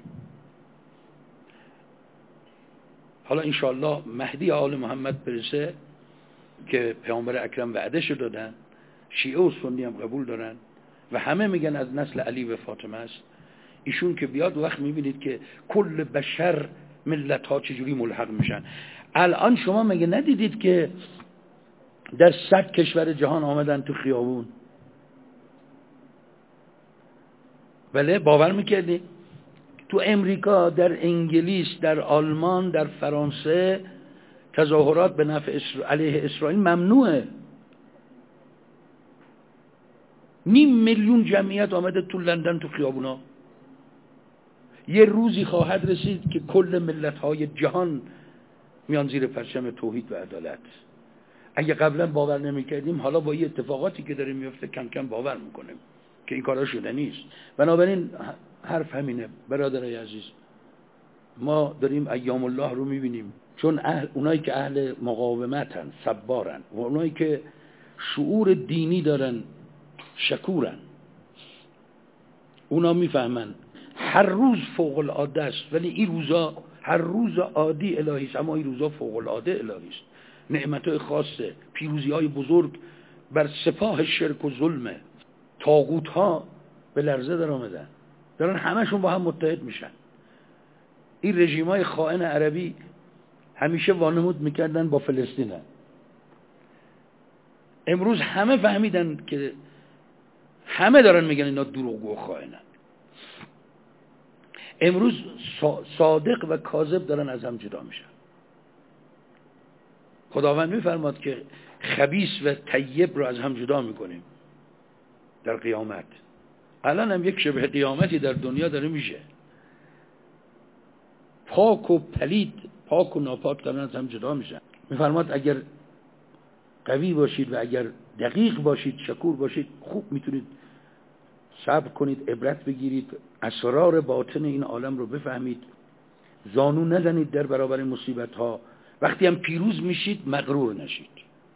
حالا انشاءالله مهدی آل محمد برسه که پیامبر اکرم وعدهشو دادن، شیعه و سنی هم قبول دارن و همه میگن از نسل علی و فاطمه است. ایشون که بیاد وقت میبینید که کل بشر، ملت ها چجوری ملحق میشن. الان شما مگه ندیدید که در صد کشور جهان آمدن تو خیابون؟ بله، باور میکردی؟ تو امریکا، در انگلیس، در آلمان، در فرانسه تظاهرات به نفع اسر... علیه اسرائیل ممنوعه. نیم میلیون جمعیت آمده تو لندن تو خیابونا. یه روزی خواهد رسید که کل ملت‌های جهان میان زیر پرچم توحید و عدالت. اگه قبلا باور نمی‌کردیم، حالا با این اتفاقاتی که داره میفته کم کم باور میکنیم که این کارا شده نیست. بنابراین حرف همینه برادرای عزیز، ما داریم ایام الله رو میبینیم، چون اهل اونایی که اهل مقاومتن، صبارن، و اونایی که شعور دینی دارن، شکورن، اونا میفهمن هر روز فوق العاده است، ولی این روزا هر روز عادی الهی است، اما این روزا فوق العاده الهی است. نعمتهای خاصه، پیروزی‌های بزرگ بر سپاه شرک و ظلم، طاغوت‌ها به لرزه در آمدن، دارن همشون با هم متحد میشن. این رژیم‌های خائن عربی همیشه وانمود میکردن با فلسطین، امروز همه فهمیدن که همه دارن میگن اینا دروغگو و خائنن. امروز صادق و کاذب دارن از هم جدا میشن. خداوند میفرماد که خبیث و طیب رو از هم جدا میکنیم در قیامت. الان هم یک شبه قیامتی در دنیا داره میشه. پاک و پلید، پاک و ناپاک دارن از هم جدا میشن. میفرماد اگر قوی باشید و اگر دقیق باشید، شکور باشید، خوب میتونید صبر کنید، عبرت بگیرید، اسرار باطن این عالم رو بفهمید، زانو نزنید در برابر مصیبت ها. وقتی هم پیروز میشید مغرور نشید.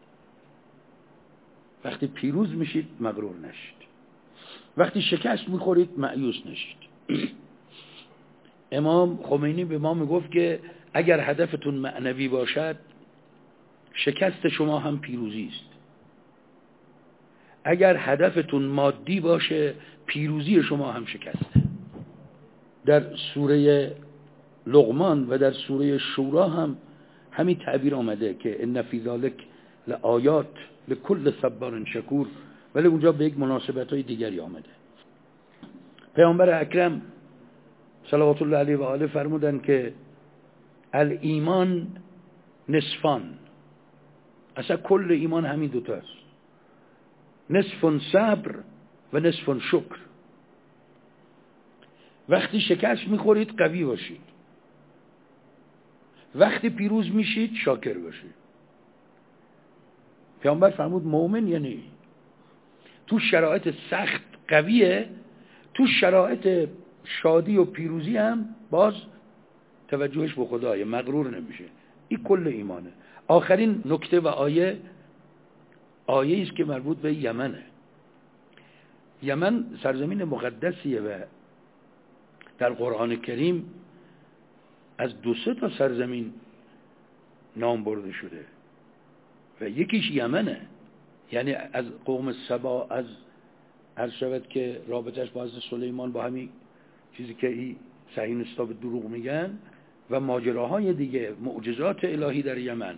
وقتی پیروز میشید مغرور نشید. وقتی شکست میخورید مایوس نشید. امام خمینی به ما میگفت که اگر هدفتون معنوی باشد، شکست شما هم پیروزی است. اگر هدفتون مادی باشه، پیروزی شما هم شکسته. در سوره لقمان و در سوره شورا هم همین تعبیر آمده که ان فی ذلک لآیات لکل صبار شکور، ولی اونجا به یک مناسبت‌های دیگری آمده. پیامبر اکرم صلوات الله علیه و آله فرمودن که الایمان نصفان، اصلا کل ایمان همین دوتاست، نصف صبر و نصف شکر. وقتی شکست میخورید قوی باشید، وقتی پیروز میشید شاکر باشید. پیامبر فرمود مؤمن یعنی تو شرایط سخت قویه، تو شرایط شادی و پیروزی هم باز توجهش به خدایه، مغرور نمیشه. این کل ایمانه. آخرین نکته و آیه آیه است که مربوط به یمنه. یمن سرزمین مقدسیه و در قرآن کریم از دو سه تا سرزمین نام برده شده و یکیش یمنه. یعنی از قوم سبا، از عرض شود که رابطش با حضرت سلیمان با همین چیزی که ای صهیونیست‌ها به دروغ میگن و ماجراهای دیگه، معجزات الهی در یمن.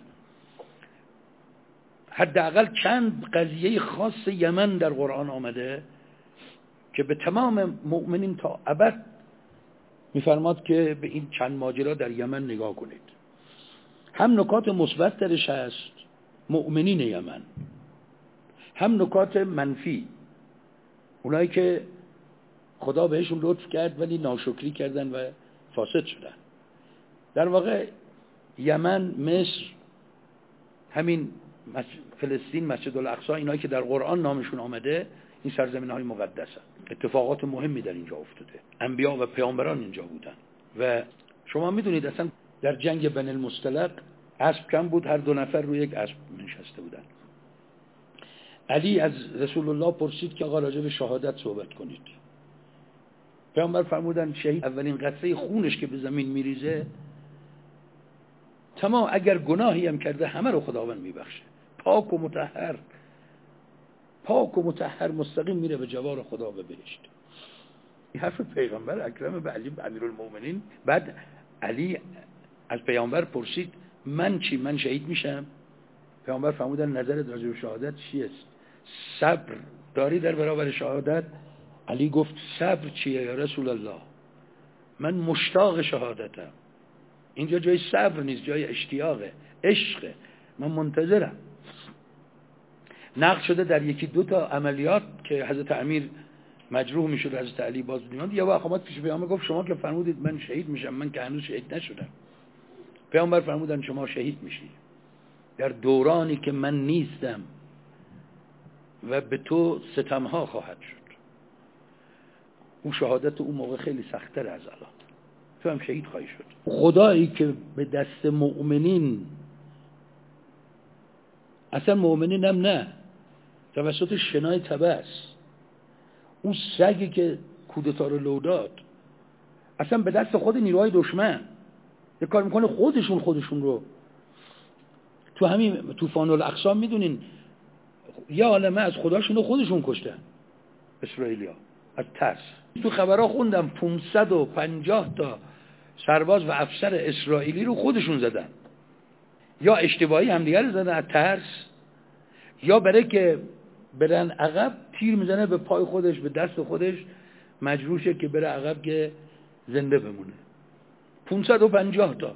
حداقل چند قضیه خاص یمن در قرآن آمده که به تمام مؤمنین تا ابد میفرماد که به این چند ماجرا در یمن نگاه کنید. هم نکات مثبت درش هست، مؤمنین یمن، هم نکات منفی، اونایی که خدا بهشون لطف کرد ولی ناشکری کردن و فاسد شدن. در واقع یمن، مصر، همین فلسطین، مسجد الاقصی، اینایی که در قرآن نامشون آمده، این سرزمین‌های مقدسه. اتفاقات مهمی در اینجا افتاده، انبیا و پیامبران اینجا بودن و شما میدونید اصلا در جنگ بنی المصطلق اسب کم بود، هر دو نفر روی یک اسب نشسته بودن. علی از رسول الله پرسید که آقا راجع به شهادت صحبت کنید. پیامبر فرمودن شهید اولین قطره خونش که به زمین میریزه، تمام اگر گناهی هم کرده همه رو خداوند میبخشه، پاک و مطهر، پاک و مطهر مستقیم میره به جوار خدا و بهشت. این حرف پیغمبر اکرم به علی امیرالمومنین. بعد علی از پیامبر پرسید من چی؟ من شهید میشم؟ پیامبر فرمودن نظرت راجع به شهادت چیه؟ صبر داری در برابر شهادت؟ علی گفت صبر چیه یا رسول الله؟ من مشتاق شهادتم. اینجا جای صبر نیست، جای اشتیاقه، عشقه. من منتظرم. نقل شده در یکی دو تا عملیات که حضرت امیر مجروح میشد حضرت علی باز میاد. یا وقت اومد پیش پیامبر گفت شما که فرمودید من شهید میشم، من که هنوز شهید نشدم. پیامبر فرمودن شما شهید میشی در دورانی که من نیستم و به تو ستمها خواهد شد. اون شهادت اون موقع خیلی سخت‌تر از الان. تو هم شهید خواهی شد. خدایی که به دست مؤمنین، اصلا مؤمنین هم نه، توسط شنای تبس، اون سگی که کودتا رو لو داد اصلا به دست خود نیروهای دشمن یه کار میکنه خودشون خودشون رو تو همین طوفان الاقصی میدونین یه عالمه از خداشون رو خودشون کشتن اسرائیلیا از ترس. تو خبرها خوندم پانصد و پنجاه تا سرباز و افسر اسرائیلی رو خودشون زدن، یا اشتباهی همدیگه رو زدن از ترس، یا برای که برن عقب تیر میزنه به پای خودش به دست خودش مجبور شه که بره عقب که زنده بمونه. پانصد و پنجاه تا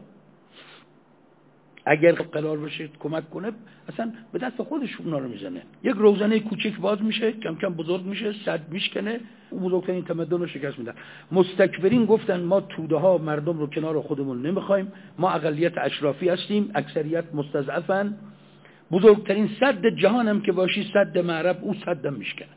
اگر قرار باشه کمک کنه اصلا به دست خودش اونا رو میزنه. یک روزنه کوچیک باز میشه، کم کم بزرگ میشه، صد میشکنه، اون بزرگترین تمدن رو شکست میدن. مستکبرین گفتن ما توده ها مردم رو کنار خودمون نمیخوایم، ما اقلیت اشرافی هستیم، اکثریت مستضعفن، بزرگترین سد جهان هم که باشی سد معرب او سدم میشکنه.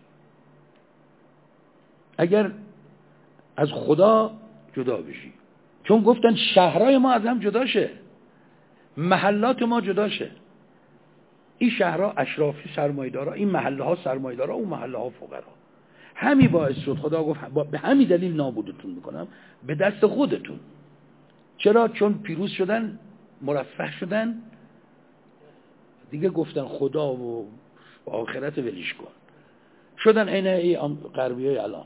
اگر از خدا جدا بشی، چون گفتن شهرهای ما از هم جدا شه، محلات ما جدا شه، این شهرها اشرافی سرمایه‌دارا، این محله ها سرمایه‌دارا، اون محله ها فقرا. همین باعث شد خدا گفت به همین دلیل نابودتون میکنم به دست خودتون. چرا؟ چون پیروز شدن، مرفه شدن، دیگه گفتن خدا و آخرت ولیش کن، شدن عین این غربیای الان.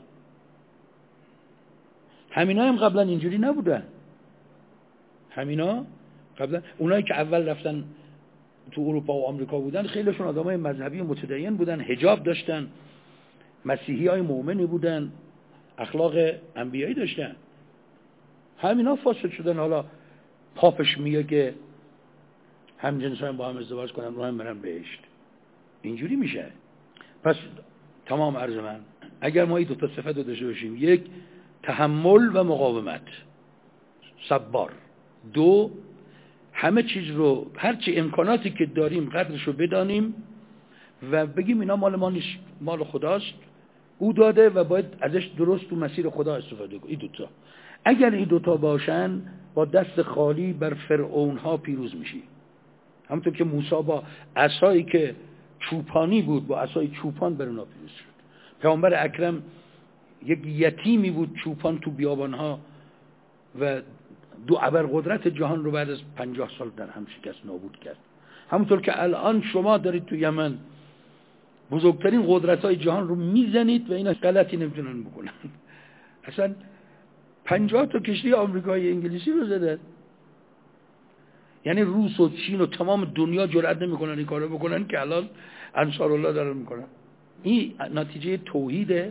همینا هم قبلا اینجوری نبودن. همینا قبلا اونایی که اول رفتن تو اروپا و آمریکا بودن خیلیشون آدمای مذهبی متدین بودن، حجاب داشتن، مسیحی های مؤمنی بودن، اخلاق انبیایی داشتن. همینا فاسد شدن. حالا پاپش میگه که همجنسان با هم ازدواج کنن رو هم برن بهشت. اینجوری میشه. پس تمام عرض من اگر ما این دو تا صفت رو داشته باشیم، یک تحمل و مقاومت، صبار، دو همه چیز رو هرچی امکاناتی که داریم قدرش رو بدانیم و بگیم اینا مال ما نیست، مال خداست، او داده و باید ازش درست تو مسیر خدا استفاده کنیم. این دوتا اگر این دوتا باشن با دست خالی بر فرعون ها پیروز میشی. همونطور که موسی با عصایی که چوپانی بود با عصای چوپان بر اونا پیروز شد. پیامبر اکرم یک یتیمی بود چوپان تو بیابان ها و دو ابرقدرت جهان رو بعد از پنجاه سال در هم شکست نابود کرد. همونطور که الان شما دارید تو یمن بزرگترین قدرت های جهان رو میزنید و اینا غلطی نمیتونن بکنن. اصلا پنجاه تا کشتی آمریکایی انگلیسی رو زدن. یعنی روس و چین و تمام دنیا جرئت نمیکنن این کارو بکنن که الان انصارالله دارن میکنن. این نتیجه توحیده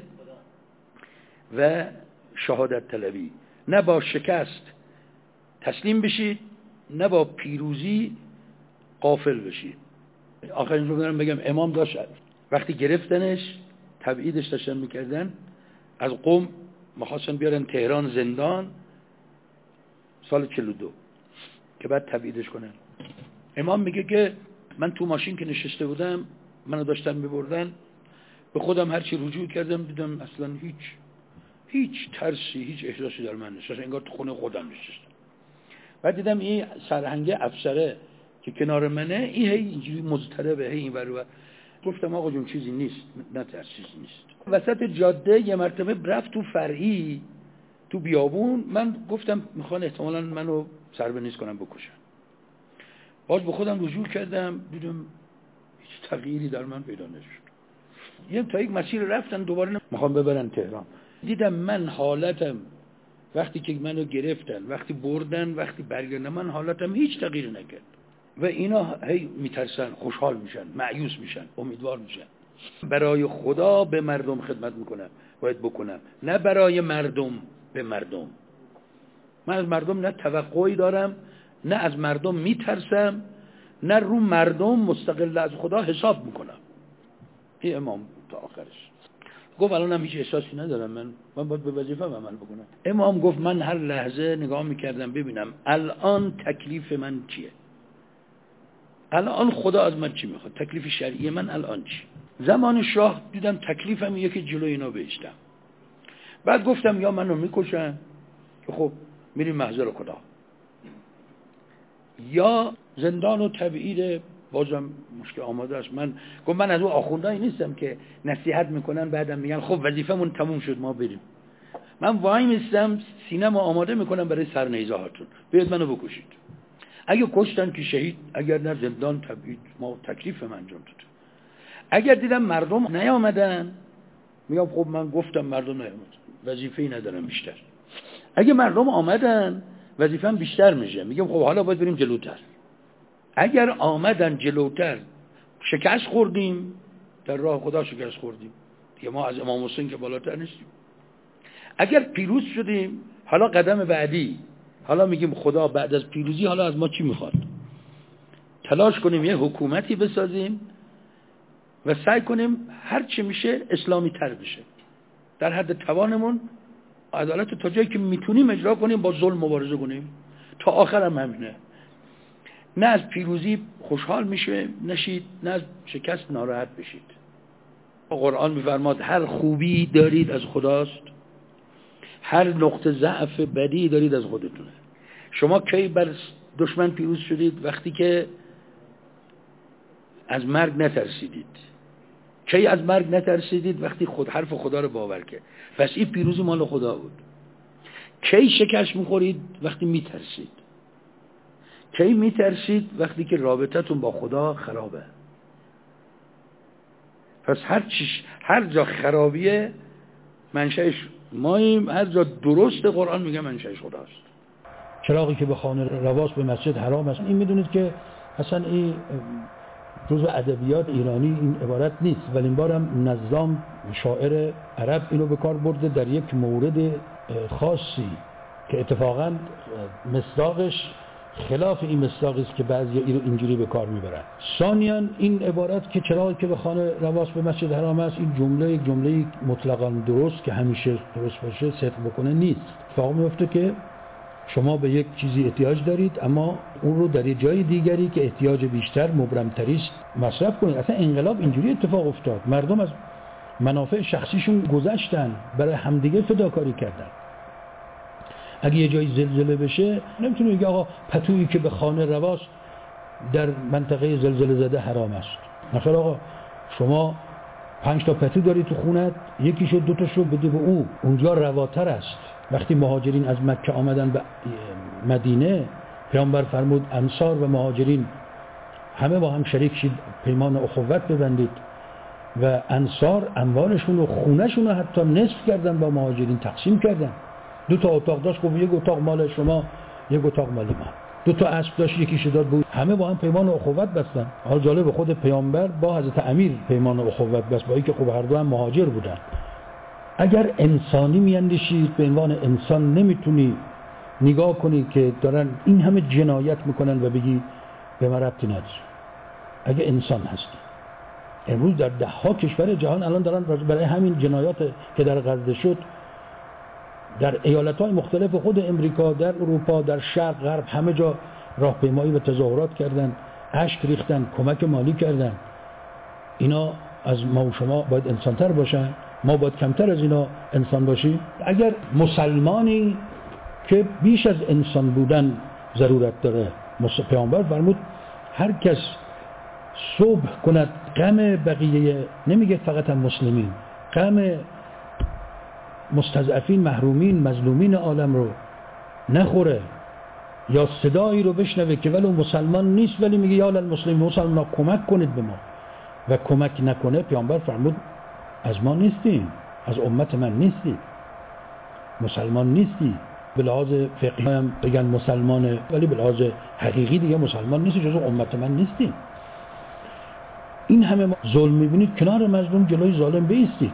و شهادت طلبی. نه با شکست تسلیم بشید، نه با پیروزی غافل بشید. آخرین رو دارم بگم، امام داشت وقتی گرفتنش تبعیدش داشتن میکردن، از قم میخواستن بیارن تهران زندان سال چهل و دو که بعد تبعیدش کنن. امام میگه که من تو ماشین که نشسته بودم منو داشتن میبردن، به خودم هرچی رجوع کردم دیدم اصلا هیچ هیچ ترسی هیچ احساسی در من نیست، انگار تو خونه خودم نشستم. بعد دیدم این سرهنگ افسره که کنار منه این هی اینجوری مضطربه، هی این ور اون. گفتم آقا جون چیزی نیست، نه ترس چیزی نیست. وسط جاده یه مرتبه رفت تو فرعی تو بیابون، من گفتم میخوان احتمالاً منو سر به نیست کنم بکشن. باز به خودم رجوع کردم دیدم هیچ تغییری در من پیدا نشد. یه تا یک مسیر رفتن دوباره میخوام ببرن تهران. دیدم من حالتم وقتی که منو گرفتن، وقتی بردن، وقتی برگردن، من حالتم هیچ تغییر نکرد و اینا هی میترسن، خوشحال میشن، مایوس میشن، امیدوار میشن. برای خدا به مردم خدمت میکنم، باید بکنم، نه برای مردم به مردم. من از مردم نه توقعی دارم، نه از مردم میترسم، نه رو مردم مستقل از خدا حساب میکنم. این امام تا آخرش. گفت الانم هیچ احساسی ندارم، من من باید به وظیفه‌ام عمل بکنم. امام گفت من هر لحظه نگاه میکردم ببینم الان تکلیف من چیه، الان خدا از من چی میخواد، تکلیف شرعی من الان چی. زمان شاه دیدم تکلیفم اینه که جلوی اینا بیستم. بعد گفتم یا منو میکشن که خب میریم محضر خدا، یا زندان و تبعید بازم مشکل آماده است. من گفت من از اون آخوندایی نیستم که نصیحت میکنن بعدم میگن خب وظیفمون تموم شد ما بریم. من وای میستم سینه‌مو آماده میکنم برای سرنیزه هاتون، بیاید منو بکشید. اگه کشتن که شهید، اگر نه زندان تبعید، ما تکلیف من انجام داد. اگر دیدم مردم نیامدن میگم خب من گفتم مردم نیامدن، وظیفه‌ای ندارم بیشتر. اگه مردم آمدن وظیفه‌ام بیشتر میشه، میگم خب حالا باید بریم جلوتر. اگر آمدن جلوتر شکست خوردیم، در راه خدا شکست خوردیم دیگه، ما از امام حسین که بالاتر نیستیم. اگر پیروز شدیم حالا قدم بعدی، حالا میگیم خدا بعد از پیروزی حالا از ما چی میخواد، تلاش کنیم یه حکومتی بسازیم و سعی کنیم هر چی میشه اسلامی تر بشه، در حد توانمون عدالت تا جایی که میتونیم اجرا کنیم، با ظلم مبارزه کنیم تا آخر هم همینه. نه از پیروزی خوشحال میشه نشید، نه از شکست ناراحت بشید. قرآن میفرماد هر خوبی دارید از خداست، هر نقطه ضعف بدی دارید از خودتونه. شما کی بر دشمن پیروز شدید؟ وقتی که از مرگ نترسیدید. کی از مرگ نترسیدید؟ وقتی خود حرف خدا رو باور کرد. پس این پیروزی مال خدا بود. کی شکست میخورید؟ وقتی میترسید. کی میترسید؟ وقتی که رابطتون با خدا خرابه. پس هر چیش هر جا خرابیه منشأش ماییم، هر جا درست قرآن میگه منشأش خداست. چراغی که به خانه رواست به مسجد حرام است، این میدونید که اصلا این جزء ادبیات ایرانی این عبارت نیست، ولی این بارم نظام شاعر عرب اینو به کار برده در یک مورد خاصی که اتفاقا مصداقش خلاف این مصداقی است که بعضی اینو اینجوری به کار میبرن. ثانیاً این عبارت که چراغی که به خانه رواست به مسجد حرام است، این جمله یک جمله مطلقاً درست که همیشه درست باشه صدق بکنه نیست. اتفاق میفته که شما به یک چیزی احتیاج دارید اما اون رو در یک جای دیگری که احتیاج بیشتر مبرمتری است مصرف کنید. اصلا انقلاب اینجوری اتفاق افتاد، مردم از منافع شخصیشون گذشتن، برای همدیگه فداکاری کردن. اگه یه جایی زلزله بشه نمیتونه بگه آقا پتویی که به خانه رواست در منطقه زلزله زده حرام است. مثلا آقا شما پنج تا پتو داری تو خونت، یکیشو دو تاشو بده به او، اونجا رواتر است. وقتی مهاجرین از مکه آمدن به مدینه، پیامبر فرمود انصار و مهاجرین همه با هم شریک شید، پیمان اخوت ببندید. و انصار اموالشون و خونهشون رو حتی نصف کردن با مهاجرین تقسیم کردن. دو تا اتاق داشت، گفت یک اتاق مال شما، یک اتاق مال من. دو تا اسب داشت، یکیش داد بود. همه با هم پیمان اخوت بستن. حال جالب خود پیامبر با حضرت امیر پیمان اخوت بست، با اینکه خب هر دو هم مهاجر بودن. اگر انسانی میاندیشید به عنوان انسان، نمیتونی نگاه کنی که دارن این همه جنایت میکنن و بگی به من ربطی نداره. اگه انسان هستی، امروز در ده ها کشور جهان الان دارن برای همین جنایات که در غزه شد در ایالت‌های مختلف خود امریکا، در اروپا، در شرق، غرب، همه جا راهپیمایی و تظاهرات کردن، اشک ریختن، کمک مالی کردن. اینا از ما و شما باید انسان‌تر باشن، ما باید کمتر از اینا انسان باشیم. اگر مسلمانی که بیش از انسان بودن ضرورت داره، پیامبر فرمود هر کس صبح کند غم بقیه، نمیگه فقط هم مسلمین، غم مستضعفین، محرومین، مظلومین عالم رو نخوره، یا صدایی رو بشنوه که ولو مسلمان نیست ولی میگه یا المسلمین، مسلمان کمک کنید به ما، و کمک نکنه، پیامبر فرمود از ما نیستین، از امت من نیستی، مسلمان نیستی. به لحاظ فقهی هم بگن مسلمانه ولی به لحاظ حقیقی دیگه مسلمان نیستی، جزو امت من نیستی. این همه ظلم میبینید، کنار مظلوم جلوی ظالم بایستید.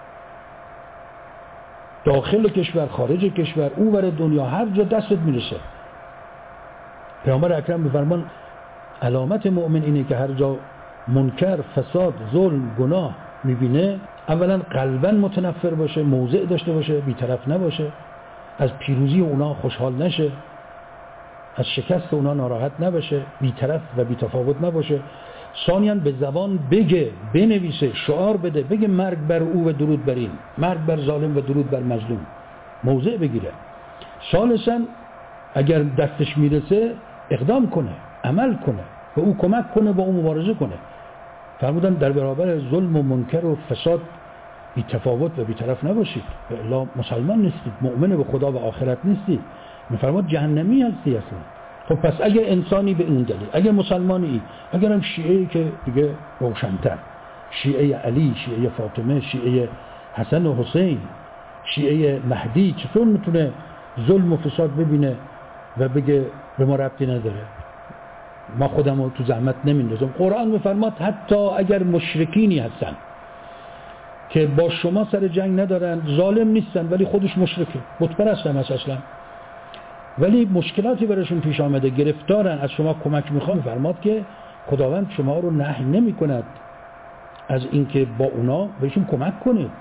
داخل کشور، خارج کشور، اونور دنیا، هر جا دستت میرسه. پیامبر اکرم میفرمان علامت مؤمن اینه که هر جا منکر، فساد، ظلم، گناه میبینه اولا قلبا متنفر باشه، موضع داشته باشه، بی‌طرف نباشه، از پیروزی اونا خوشحال نشه، از شکست اونا ناراحت نباشه، بی‌طرف و بی‌تفاوت نباشه. ثانیاً به زبان بگه، بنویسه، شعار بده، بگه مرگ بر او و درود بر این، مرگ بر ظالم و درود بر مظلوم، موضع بگیره. ثالثاً اگر دستش میرسه اقدام کنه، عمل کنه، به او کمک کنه، با او مبارزه کنه. فرمودن در برابر ظلم و منکر و فساد بی تفاوت و بی طرف نباشید، الا مسلمان نیستید، مؤمن به خدا و آخرت نیستید، میفرماد جهنمی هستی اصلا. خب پس اگر انسانی به اون دلیل، اگر مسلمانی، اگر هم شیعه‌ای که دیگه روشن‌تر، شیعه علی، شیعه فاطمه، شیعه حسن و حسین، شیعه مهدی، چطور میتونه ظلم و فساد ببینه و بگه به ما ربطی نداره، ما خودمو تو زحمت نمیندازم؟ قرآن میفرماد حتی اگر مشرکینی هستن که با شما سر جنگ ندارن، ظالم نیستن، ولی خودش مشرکه، بت پرستن اصلا، ولی مشکلاتی براشون پیش آمده، گرفتارن، از شما کمک میخوان، میفرماد که خداوند شما رو نهی نمی کند از اینکه با اونا بهشون کمک کنید،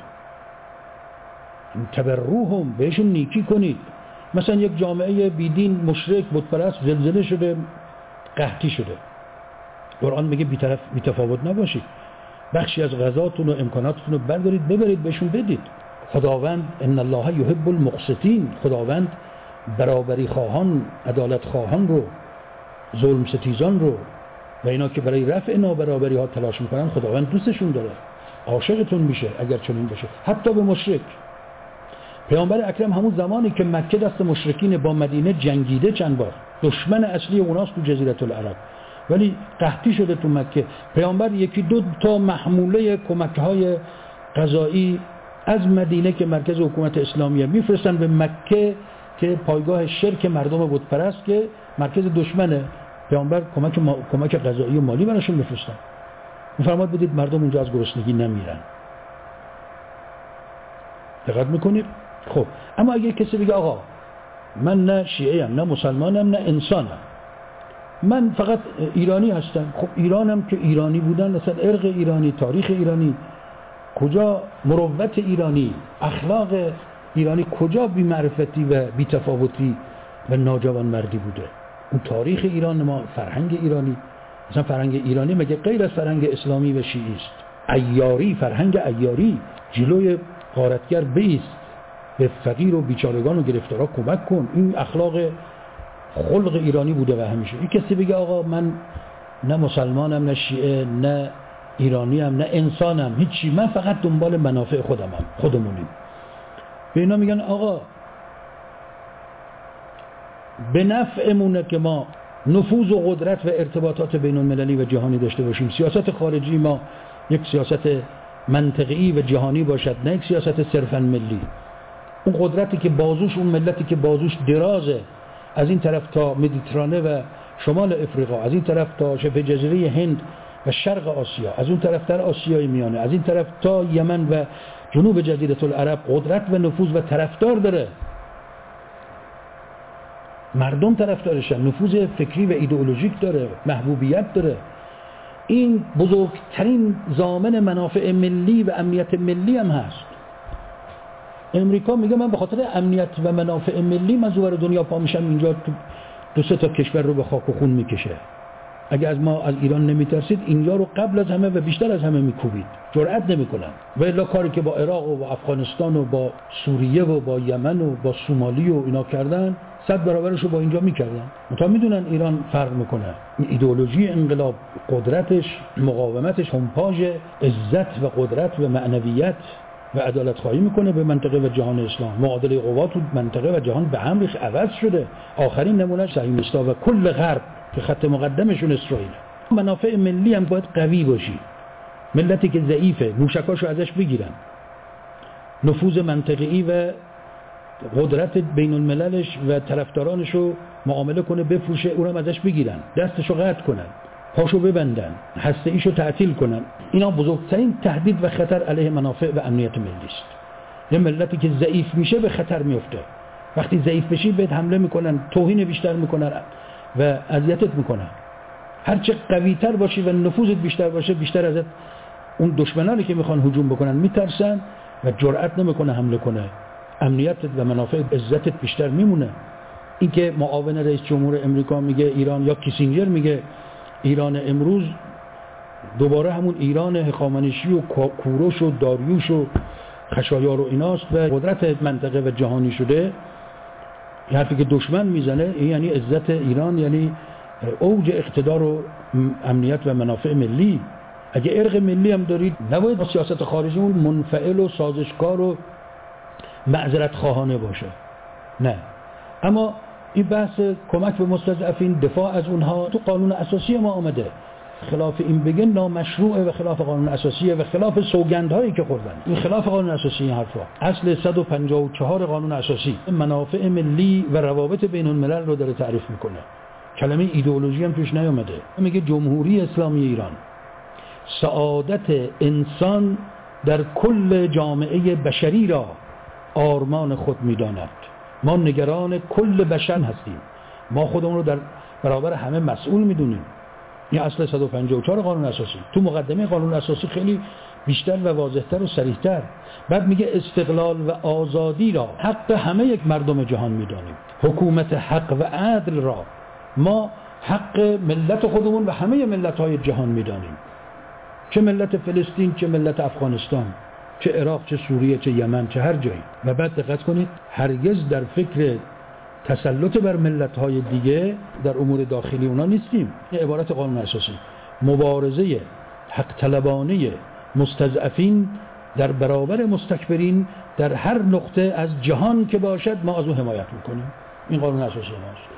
تبروهم، بهشون نیکی کنید. مثلا یک جامعه بیدین مشرک بت پرست زلزله شده، قحطی شده، قرآن میگه بی‌طرف بی‌تفاوت نباشید، بخشی از غذاتون و امکاناتتون رو بردارید ببرید بهشون بدید. خداوند ان الله یحب المقسطین، خداوند برابری خواهان، عدالت خواهان رو، ظلم ستیزان رو و اینا که برای رفع نابرابری ها تلاش میکنن، خداوند دوستشون داره، عاشقتون میشه اگر چنین بشه، حتی به مشرک. پیامبر اکرم همون زمانی که مکه دست مشرکین با مدینه جنگیده چند بار، دشمن اصلی اوناست تو جزیره العرب، ولی قحطی شده تو مکه، پیامبر یکی دو تا محموله کمک‌های غذایی از مدینه که مرکز حکومت اسلامیه میفرستن به مکه که پایگاه شرک مردم بت پرست که مرکز دشمنه. پیامبر کمک ما... کمک غذایی و مالی براشون میفرستن، میفرماد بدید مردم اونجا از گرسنگی نمیرن. دقت میکنید؟ خب اما اگه کسی بگه آقا من نه شیعه ام، نه مسلمانم، نه انسانم، من فقط ایرانی هستم، خب ایرانم که ایرانی بودن، مثلا ارق ایرانی، تاریخ ایرانی، کجا مروت ایرانی، اخلاق ایرانی کجا بی معرفتی و بی تفاوتی و ناجوان مردی بوده؟ اون تاریخ ایران ما، فرهنگ ایرانی، مثلا فرهنگ ایرانی مگه غیر از فرهنگ اسلامی و شیعی است؟ عیاری، فرهنگ عیاری، جلوی غارتگر بیست، به فقیر و بیچارگان و گرفتارا کمک کن، این اخلاق خلق ایرانی بوده و همیشه. این کسی بگه آقا من نه مسلمانم، نه شیعه، نه ایرانیم، نه انسانم، هیچی، من فقط دنبال منافع خودمم، خودمونیم، به اینا میگن آقا به نفعمونه که ما نفوذ و قدرت و ارتباطات بین المللی و جهانی داشته باشیم، سیاست خارجی ما یک سیاست منطقی و جهانی باشد، نه یک سیاست صرفا ملی. اون قدرتی که بازوش، اون ملتی که بازوش درازه، از این طرف تا مدیترانه و شمال افریقا، از این طرف تا شبه جزیره هند و شرق آسیا، از اون طرف در آسیای میانه، از این طرف تا یمن و جنوب جزیره العرب قدرت و نفوذ و طرفدار داره، مردم طرفدارشن، نفوذ فکری و ایدئولوژیک داره، محبوبیت داره. این بزرگترین ضامن منافع ملی و امنیت ملی هم هست. امریکا میگه من به خاطر امنیت و منافع ملی من زور دنیا پا میشم اینجا دو سه تا کشور رو به خاک و خون میکشه. اگه از ما از ایران نمیترسید اینجا رو قبل از همه و بیشتر از همه میکوبید، جرئت نمیکنن. و الا کاری که با عراق و با افغانستان و با سوریه و با یمن و با سومالی و اینا کردن، صد برابرش رو با اینجا میکردن. متا میدونن ایران فرق میکنه، ایدئولوژی انقلاب، قدرتش، مقاومتش، همپاژ عزت و قدرت و معنویت و عدالت خواهی میکنه به منطقه و جهان اسلام. معادله قوا تو منطقه و جهان به هم ریخت، عوض شده. آخرین نمونهش صهیونیست‌ها و کل غرب که خط مقدمشون اسرائیل. منافع ملی هم باید قوی باشی. ملتی که ضعیفه موشکاشو ازش بگیرن، نفوذ منطقه‌ای و قدرت بین المللش و طرفدارانشو معامله کنه، بفروشه، اونم ازش بگیرن، دستشو قطع کنن، پاشو ببندن، هسته ایشو تعطیل کنن. اینا بزرگترین تهدید و خطر علیه منافع و امنیت ملی است. یه ملتی که ضعیف میشه به خطر میفته. وقتی ضعیف بشی بهت حمله میکنن، توهین بیشتر میکنن و اذیتت میکنن. هر چه قوی تر باشی و نفوذت بیشتر باشه، بیشتر ازت اون دشمنانی که میخوان هجوم بکنن میترسن و جرأت نمیکنه حمله کنه. امنیتت و منافع عزتت بیشتر میمونه. این که معاون رئیس جمهور امریکا میگه ایران، یا کیسینجر میگه ایران امروز دوباره همون ایران هخامنشی و کوروش و داریوش و خشایار و ایناست و قدرت منطقه و جهانی شده. این حرفی که دشمن میزنه این یعنی عزت ایران، یعنی اوج اقتدار و امنیت و منافع ملی. اگه ارق ملی هم دارید نباید با سیاست خارجیمون منفعل و سازشکار و معذرت خواهانه باشه. نه. اما این بحث کمک به مستضعفین، دفاع از اونها تو قانون اساسی ما آمده. خلاف این بگه نامشروعه و خلاف قانون اساسیه و خلاف سوگندهایی که خوردن. این خلاف قانون اساسی. این حرفا اصل صد و پنجاه و چهار قانون اساسی منافع ملی و روابط بین الملل رو داره تعریف میکنه. کلمه ایدئولوژی هم توش نیامده. میگه جمهوری اسلامی ایران سعادت انسان در کل جامعه بشری را آرمان خود میداند. ما نگران کل بشر هستیم. ما خودمون رو در برابر همه مسئول میدونیم. این اصل صد و پنجاه و چهار قانون اساسی. تو مقدمه قانون اساسی خیلی بیشتر و واضح‌تر و صریح‌تر. بعد میگه استقلال و آزادی را حق همه یک مردم جهان میدانیم. حکومت حق و عدل را ما حق ملت خودمون و همه ملت‌های جهان میدانیم. چه ملت فلسطین، چه ملت افغانستان، چه عراق، چه سوریه، چه یمن، چه هر جایی. و بعد دقت کنید هرگز در فکر تسلط بر ملت‌های دیگه در امور داخلی اونا نیستیم. این عبارت قانون اساسی. مبارزه حق طلبانه مستضعفین در برابر مستکبرین در هر نقطه از جهان که باشد ما از او حمایت میکنیم. این قانون اساسی ماست.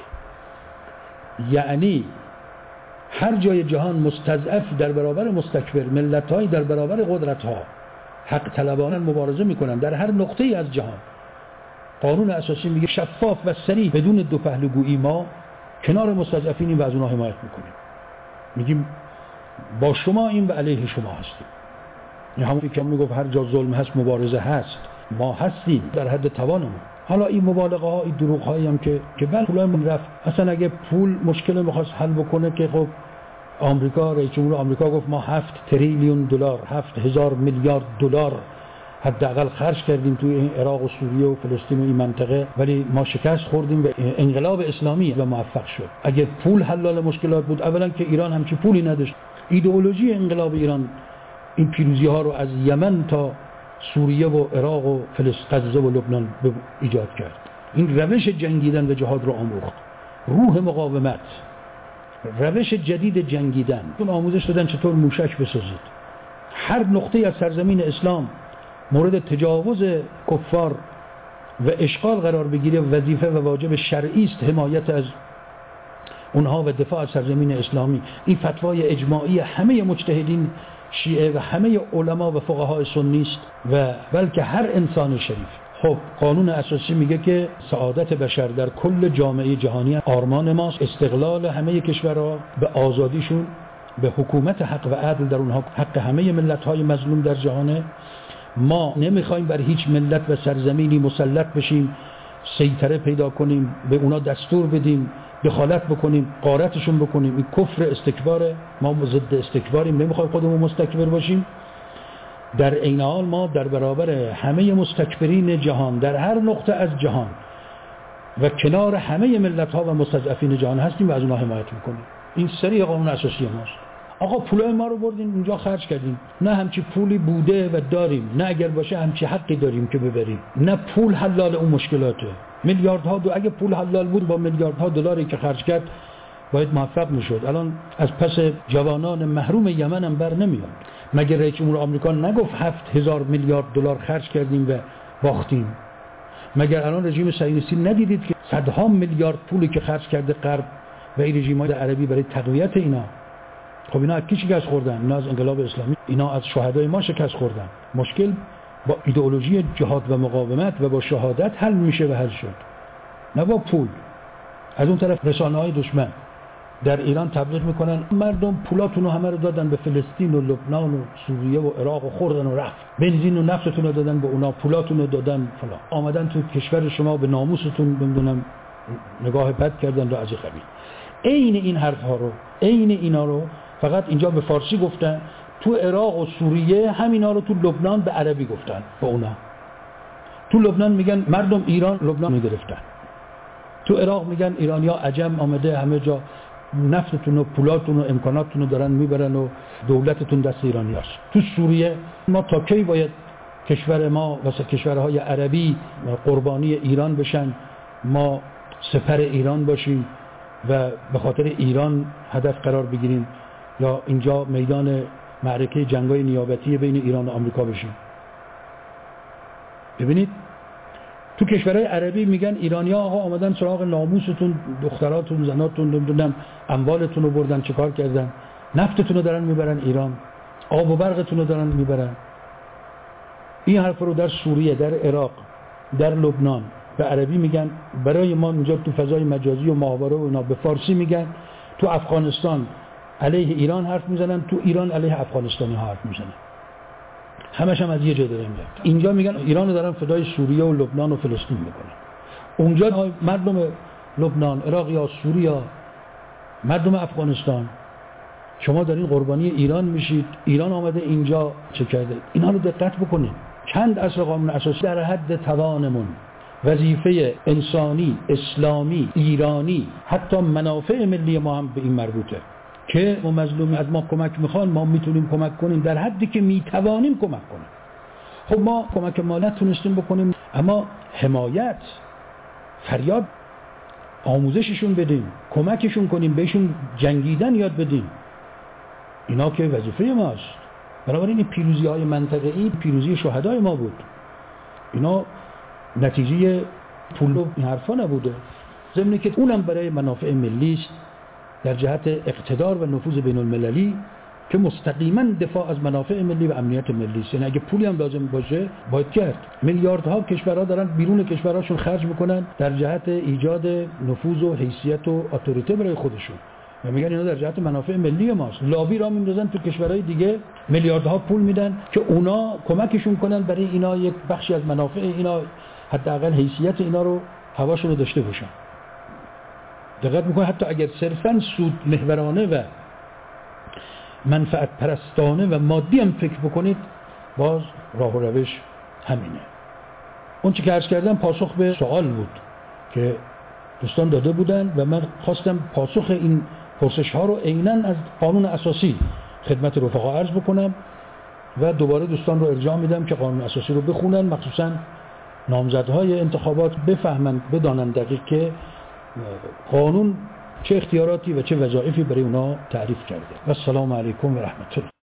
یعنی هر جای جهان مستضعف در برابر مستکبر، ملت‌های در برابر قدرت‌ها حق طلبانه مبارزه میکنن در هر نقطه‌ای از جهان. قانون اساسی میگه شفاف و صریح بدون دو پهلوگویی ما کنار مستضعفینیم و از اونها حمایت میکنیم. میگیم با شما این و علیه شما هستیم. این همون که میگفت هر جا ظلم هست مبارزه هست. ما هستیم در حد توانمون. حالا این مبالغه ها، این دروغ هایی هم که که بل پولمون رفت. اصلا اگه پول مشکل میخواست حل بکنه که خب آمریکا، رئیس جمهور آمریکا گفت ما هفت تریلیون دلار، هفت هزار میلیارد دلار حداقل خرج کردیم توی این عراق و سوریه و فلسطین و این منطقه، ولی ما شکست خوردیم به انقلاب اسلامی و موفق شد. اگه پول حل مشکلات بود، اولا که ایران همچین پولی نداشت. ایدئولوژی انقلاب ایران این پیروزی ها رو از یمن تا سوریه و عراق و فلسطین، غزه و لبنان ایجاد کرد. این روش جنگیدن و جهاد رو آموخت. روح مقاومت، روش جدید جنگیدن. اون آموزش دادن چطور موشک بسازید. هر نقطه از سرزمین اسلام مورد تجاوز کفار و اشغال قرار بگیره، وظیفه و واجب شرعی است حمایت از اونها و دفاع از سرزمین اسلامی. این فتوای اجماعی همه مجتهدین شیعه و همه علما و فقها سنی است و بلکه هر انسان شریف. خب قانون اساسی میگه که سعادت بشر در کل جامعه جهانی آرمان ماست. استقلال همه کشورها به آزادیشون، به حکومت حق و عدل در اونها، حق همه ملت‌های مظلوم در جهانه. ما نمیخوایم بر هیچ ملت و سرزمینی مسلط بشیم، سیطره پیدا کنیم، به اونا دستور بدیم، دخالت بکنیم، غارتشون بکنیم. این کفر استکباره. ما ضد استکباریم، نمیخوایم خودمون مستکبر باشیم. در عین حال ما در برابر همه مستکبرین جهان در هر نقطه از جهان و کنار همه ملت‌ها و مستضعفین جهان هستیم و از اونها حمایت میکنیم. این سری قانون اساسی ماست. آقا پولای ما رو بردیم اونجا خرج کردیم، نه همچی پولی بوده و داریم، نه اگر باشه همچی حقی داریم که ببریم، نه پول حلال اون مشکلاته. میلیاردها دو اگه پول حلال بود با میلیاردها دلاری که خرج کرد باید موفق میشد. الان از پس جوانان محروم یمن هم بر نمیاد. مگر رئیس جمهور آمریکا نگفت هفت هزار میلیارد دلار خرج کردیم و باختیم؟ مگر الان رژیم صهیونیستی ندیدید که صدها میلیارد پولی که خرج کرده غرب و این رژیم‌های عربی برای تقویت اینا؟ خب اینا از کی شکست خوردن؟ اینا از انقلاب اسلامی، اینا از شهدای ما شکست خوردن. مشکل با ایدئولوژی جهاد و مقاومت و با شهادت حل میشه و حل شد، نه با پول. از اون طرف رسانه‌های دشمن در ایران تبلیغ میکنن مردم پولاتون رو همه رو دادن به فلسطین و لبنان و سوریه و عراق و خوردن و رفت، بنزین و نفتتون رو دادن به اونا، پولاتون رو دادن فلان، آمدن تو کشور شما به ناموستون نمیدونم نگاه بد کردن و از این قبیل. عین این حرف ها رو، عین اینا رو فقط اینجا به فارسی گفتن، تو عراق و سوریه همینا رو تو لبنان به عربی گفتن به اونا. تو لبنان میگن مردم ایران لبنان میگرفتن، تو عراق میگن ایرانیا عجم آمده همه جا نفتتون و پولاتون و امکاناتتون رو دارن میبرن و دولتتون دست ایرانیاست. تو سوریه ما تا کی باید کشور ما واسه کشورهای عربی قربانی ایران بشن، ما سپر ایران باشیم و به خاطر ایران هدف قرار بگیریم، یا اینجا میدان معرکه جنگای نیابتی بین ایران و آمریکا بشیم؟ ببینید تو کشورهای عربی میگن ایرانی‌ها آقا آمدن سراغ ناموستون، دختراتون، زناتون، نمیدونم اموالتون رو بردن، چیکار کردن؟ نفتتون رو دارن میبرن ایران، آب و برقتون رو دارن میبرن. این حرف رو در سوریه، در عراق، در لبنان به عربی میگن، برای ما اینجا تو فضای مجازی و ماهواره و اینا به فارسی میگن. تو افغانستان علیه ایران حرف میزنن، تو ایران علیه افغانستانی ها حرف میزنن. همش هم از یه جا داره میاد. اینجا میگن ایران رو دارن فدای سوریه و لبنان و فلسطین میکنن. اونجا مردم لبنان، عراق یا سوریه، مردم افغانستان، شما دارین قربانی ایران میشید. ایران آمده اینجا چه کرده؟ اینا رو دقت بکنید. چند اصل قانون اساسی در حد توانمون، وظیفه انسانی، اسلامی، ایرانی، حتی منافع ملی ما هم به این مربوطه که ما مظلومی از ما کمک میخوان، ما میتونیم کمک کنیم در حدی که میتوانیم کمک کنیم. خب ما کمک مالی تونستیم بکنیم، اما حمایت، فریاد، آموزششون بدیم، کمکشون کنیم، بهشون جنگیدن یاد بدیم، اینا که وظیفه ماست. بنابراین این پیروزی های منطقه‌ای پیروزی شهدای ما بود. اینا نتیجه پول و این حرفا نبوده، ضمن که اونم برای منافع ملی است در جهت اقتدار و نفوذ بین المللی که مستقیما دفاع از منافع ملی و امنیت ملی است. یعنی اگه پولی هم لازم باشه باید کرد. میلیاردها کشورها دارن بیرون کشورهاشون خرج میکنن در جهت ایجاد نفوذ و حیثیت و اتوریته برای خودشون و میگن اینا در جهت منافع ملی ماست. لابی را میندازن تو کشورهای دیگه، میلیاردها پول میدن که اونا کمکشون کنن برای اینا یک بخشی از منافع اینا، حداقل حیثیت اینا رو هواشون رو داشته باشن. دقت میکنه حتی اگر صرفاً سود محورانه و منفعت پرستانه و مادی هم فکر بکنید، باز راه و روش همینه. اون چی که عرض کردم پاسخ به سوال بود که دوستان داده بودن و من خواستم پاسخ این پرسش ها رو عیناً از قانون اساسی خدمت رفقا عرض بکنم و دوباره دوستان رو ارجاع میدم که قانون اساسی رو بخونن، مخصوصاً نامزدهای انتخابات بفهمند، بدانن دقیق که قانون چه اختیاراتی و چه وظایفی برای اونا تعریف کرده. و السلام علیکم و رحمت الله.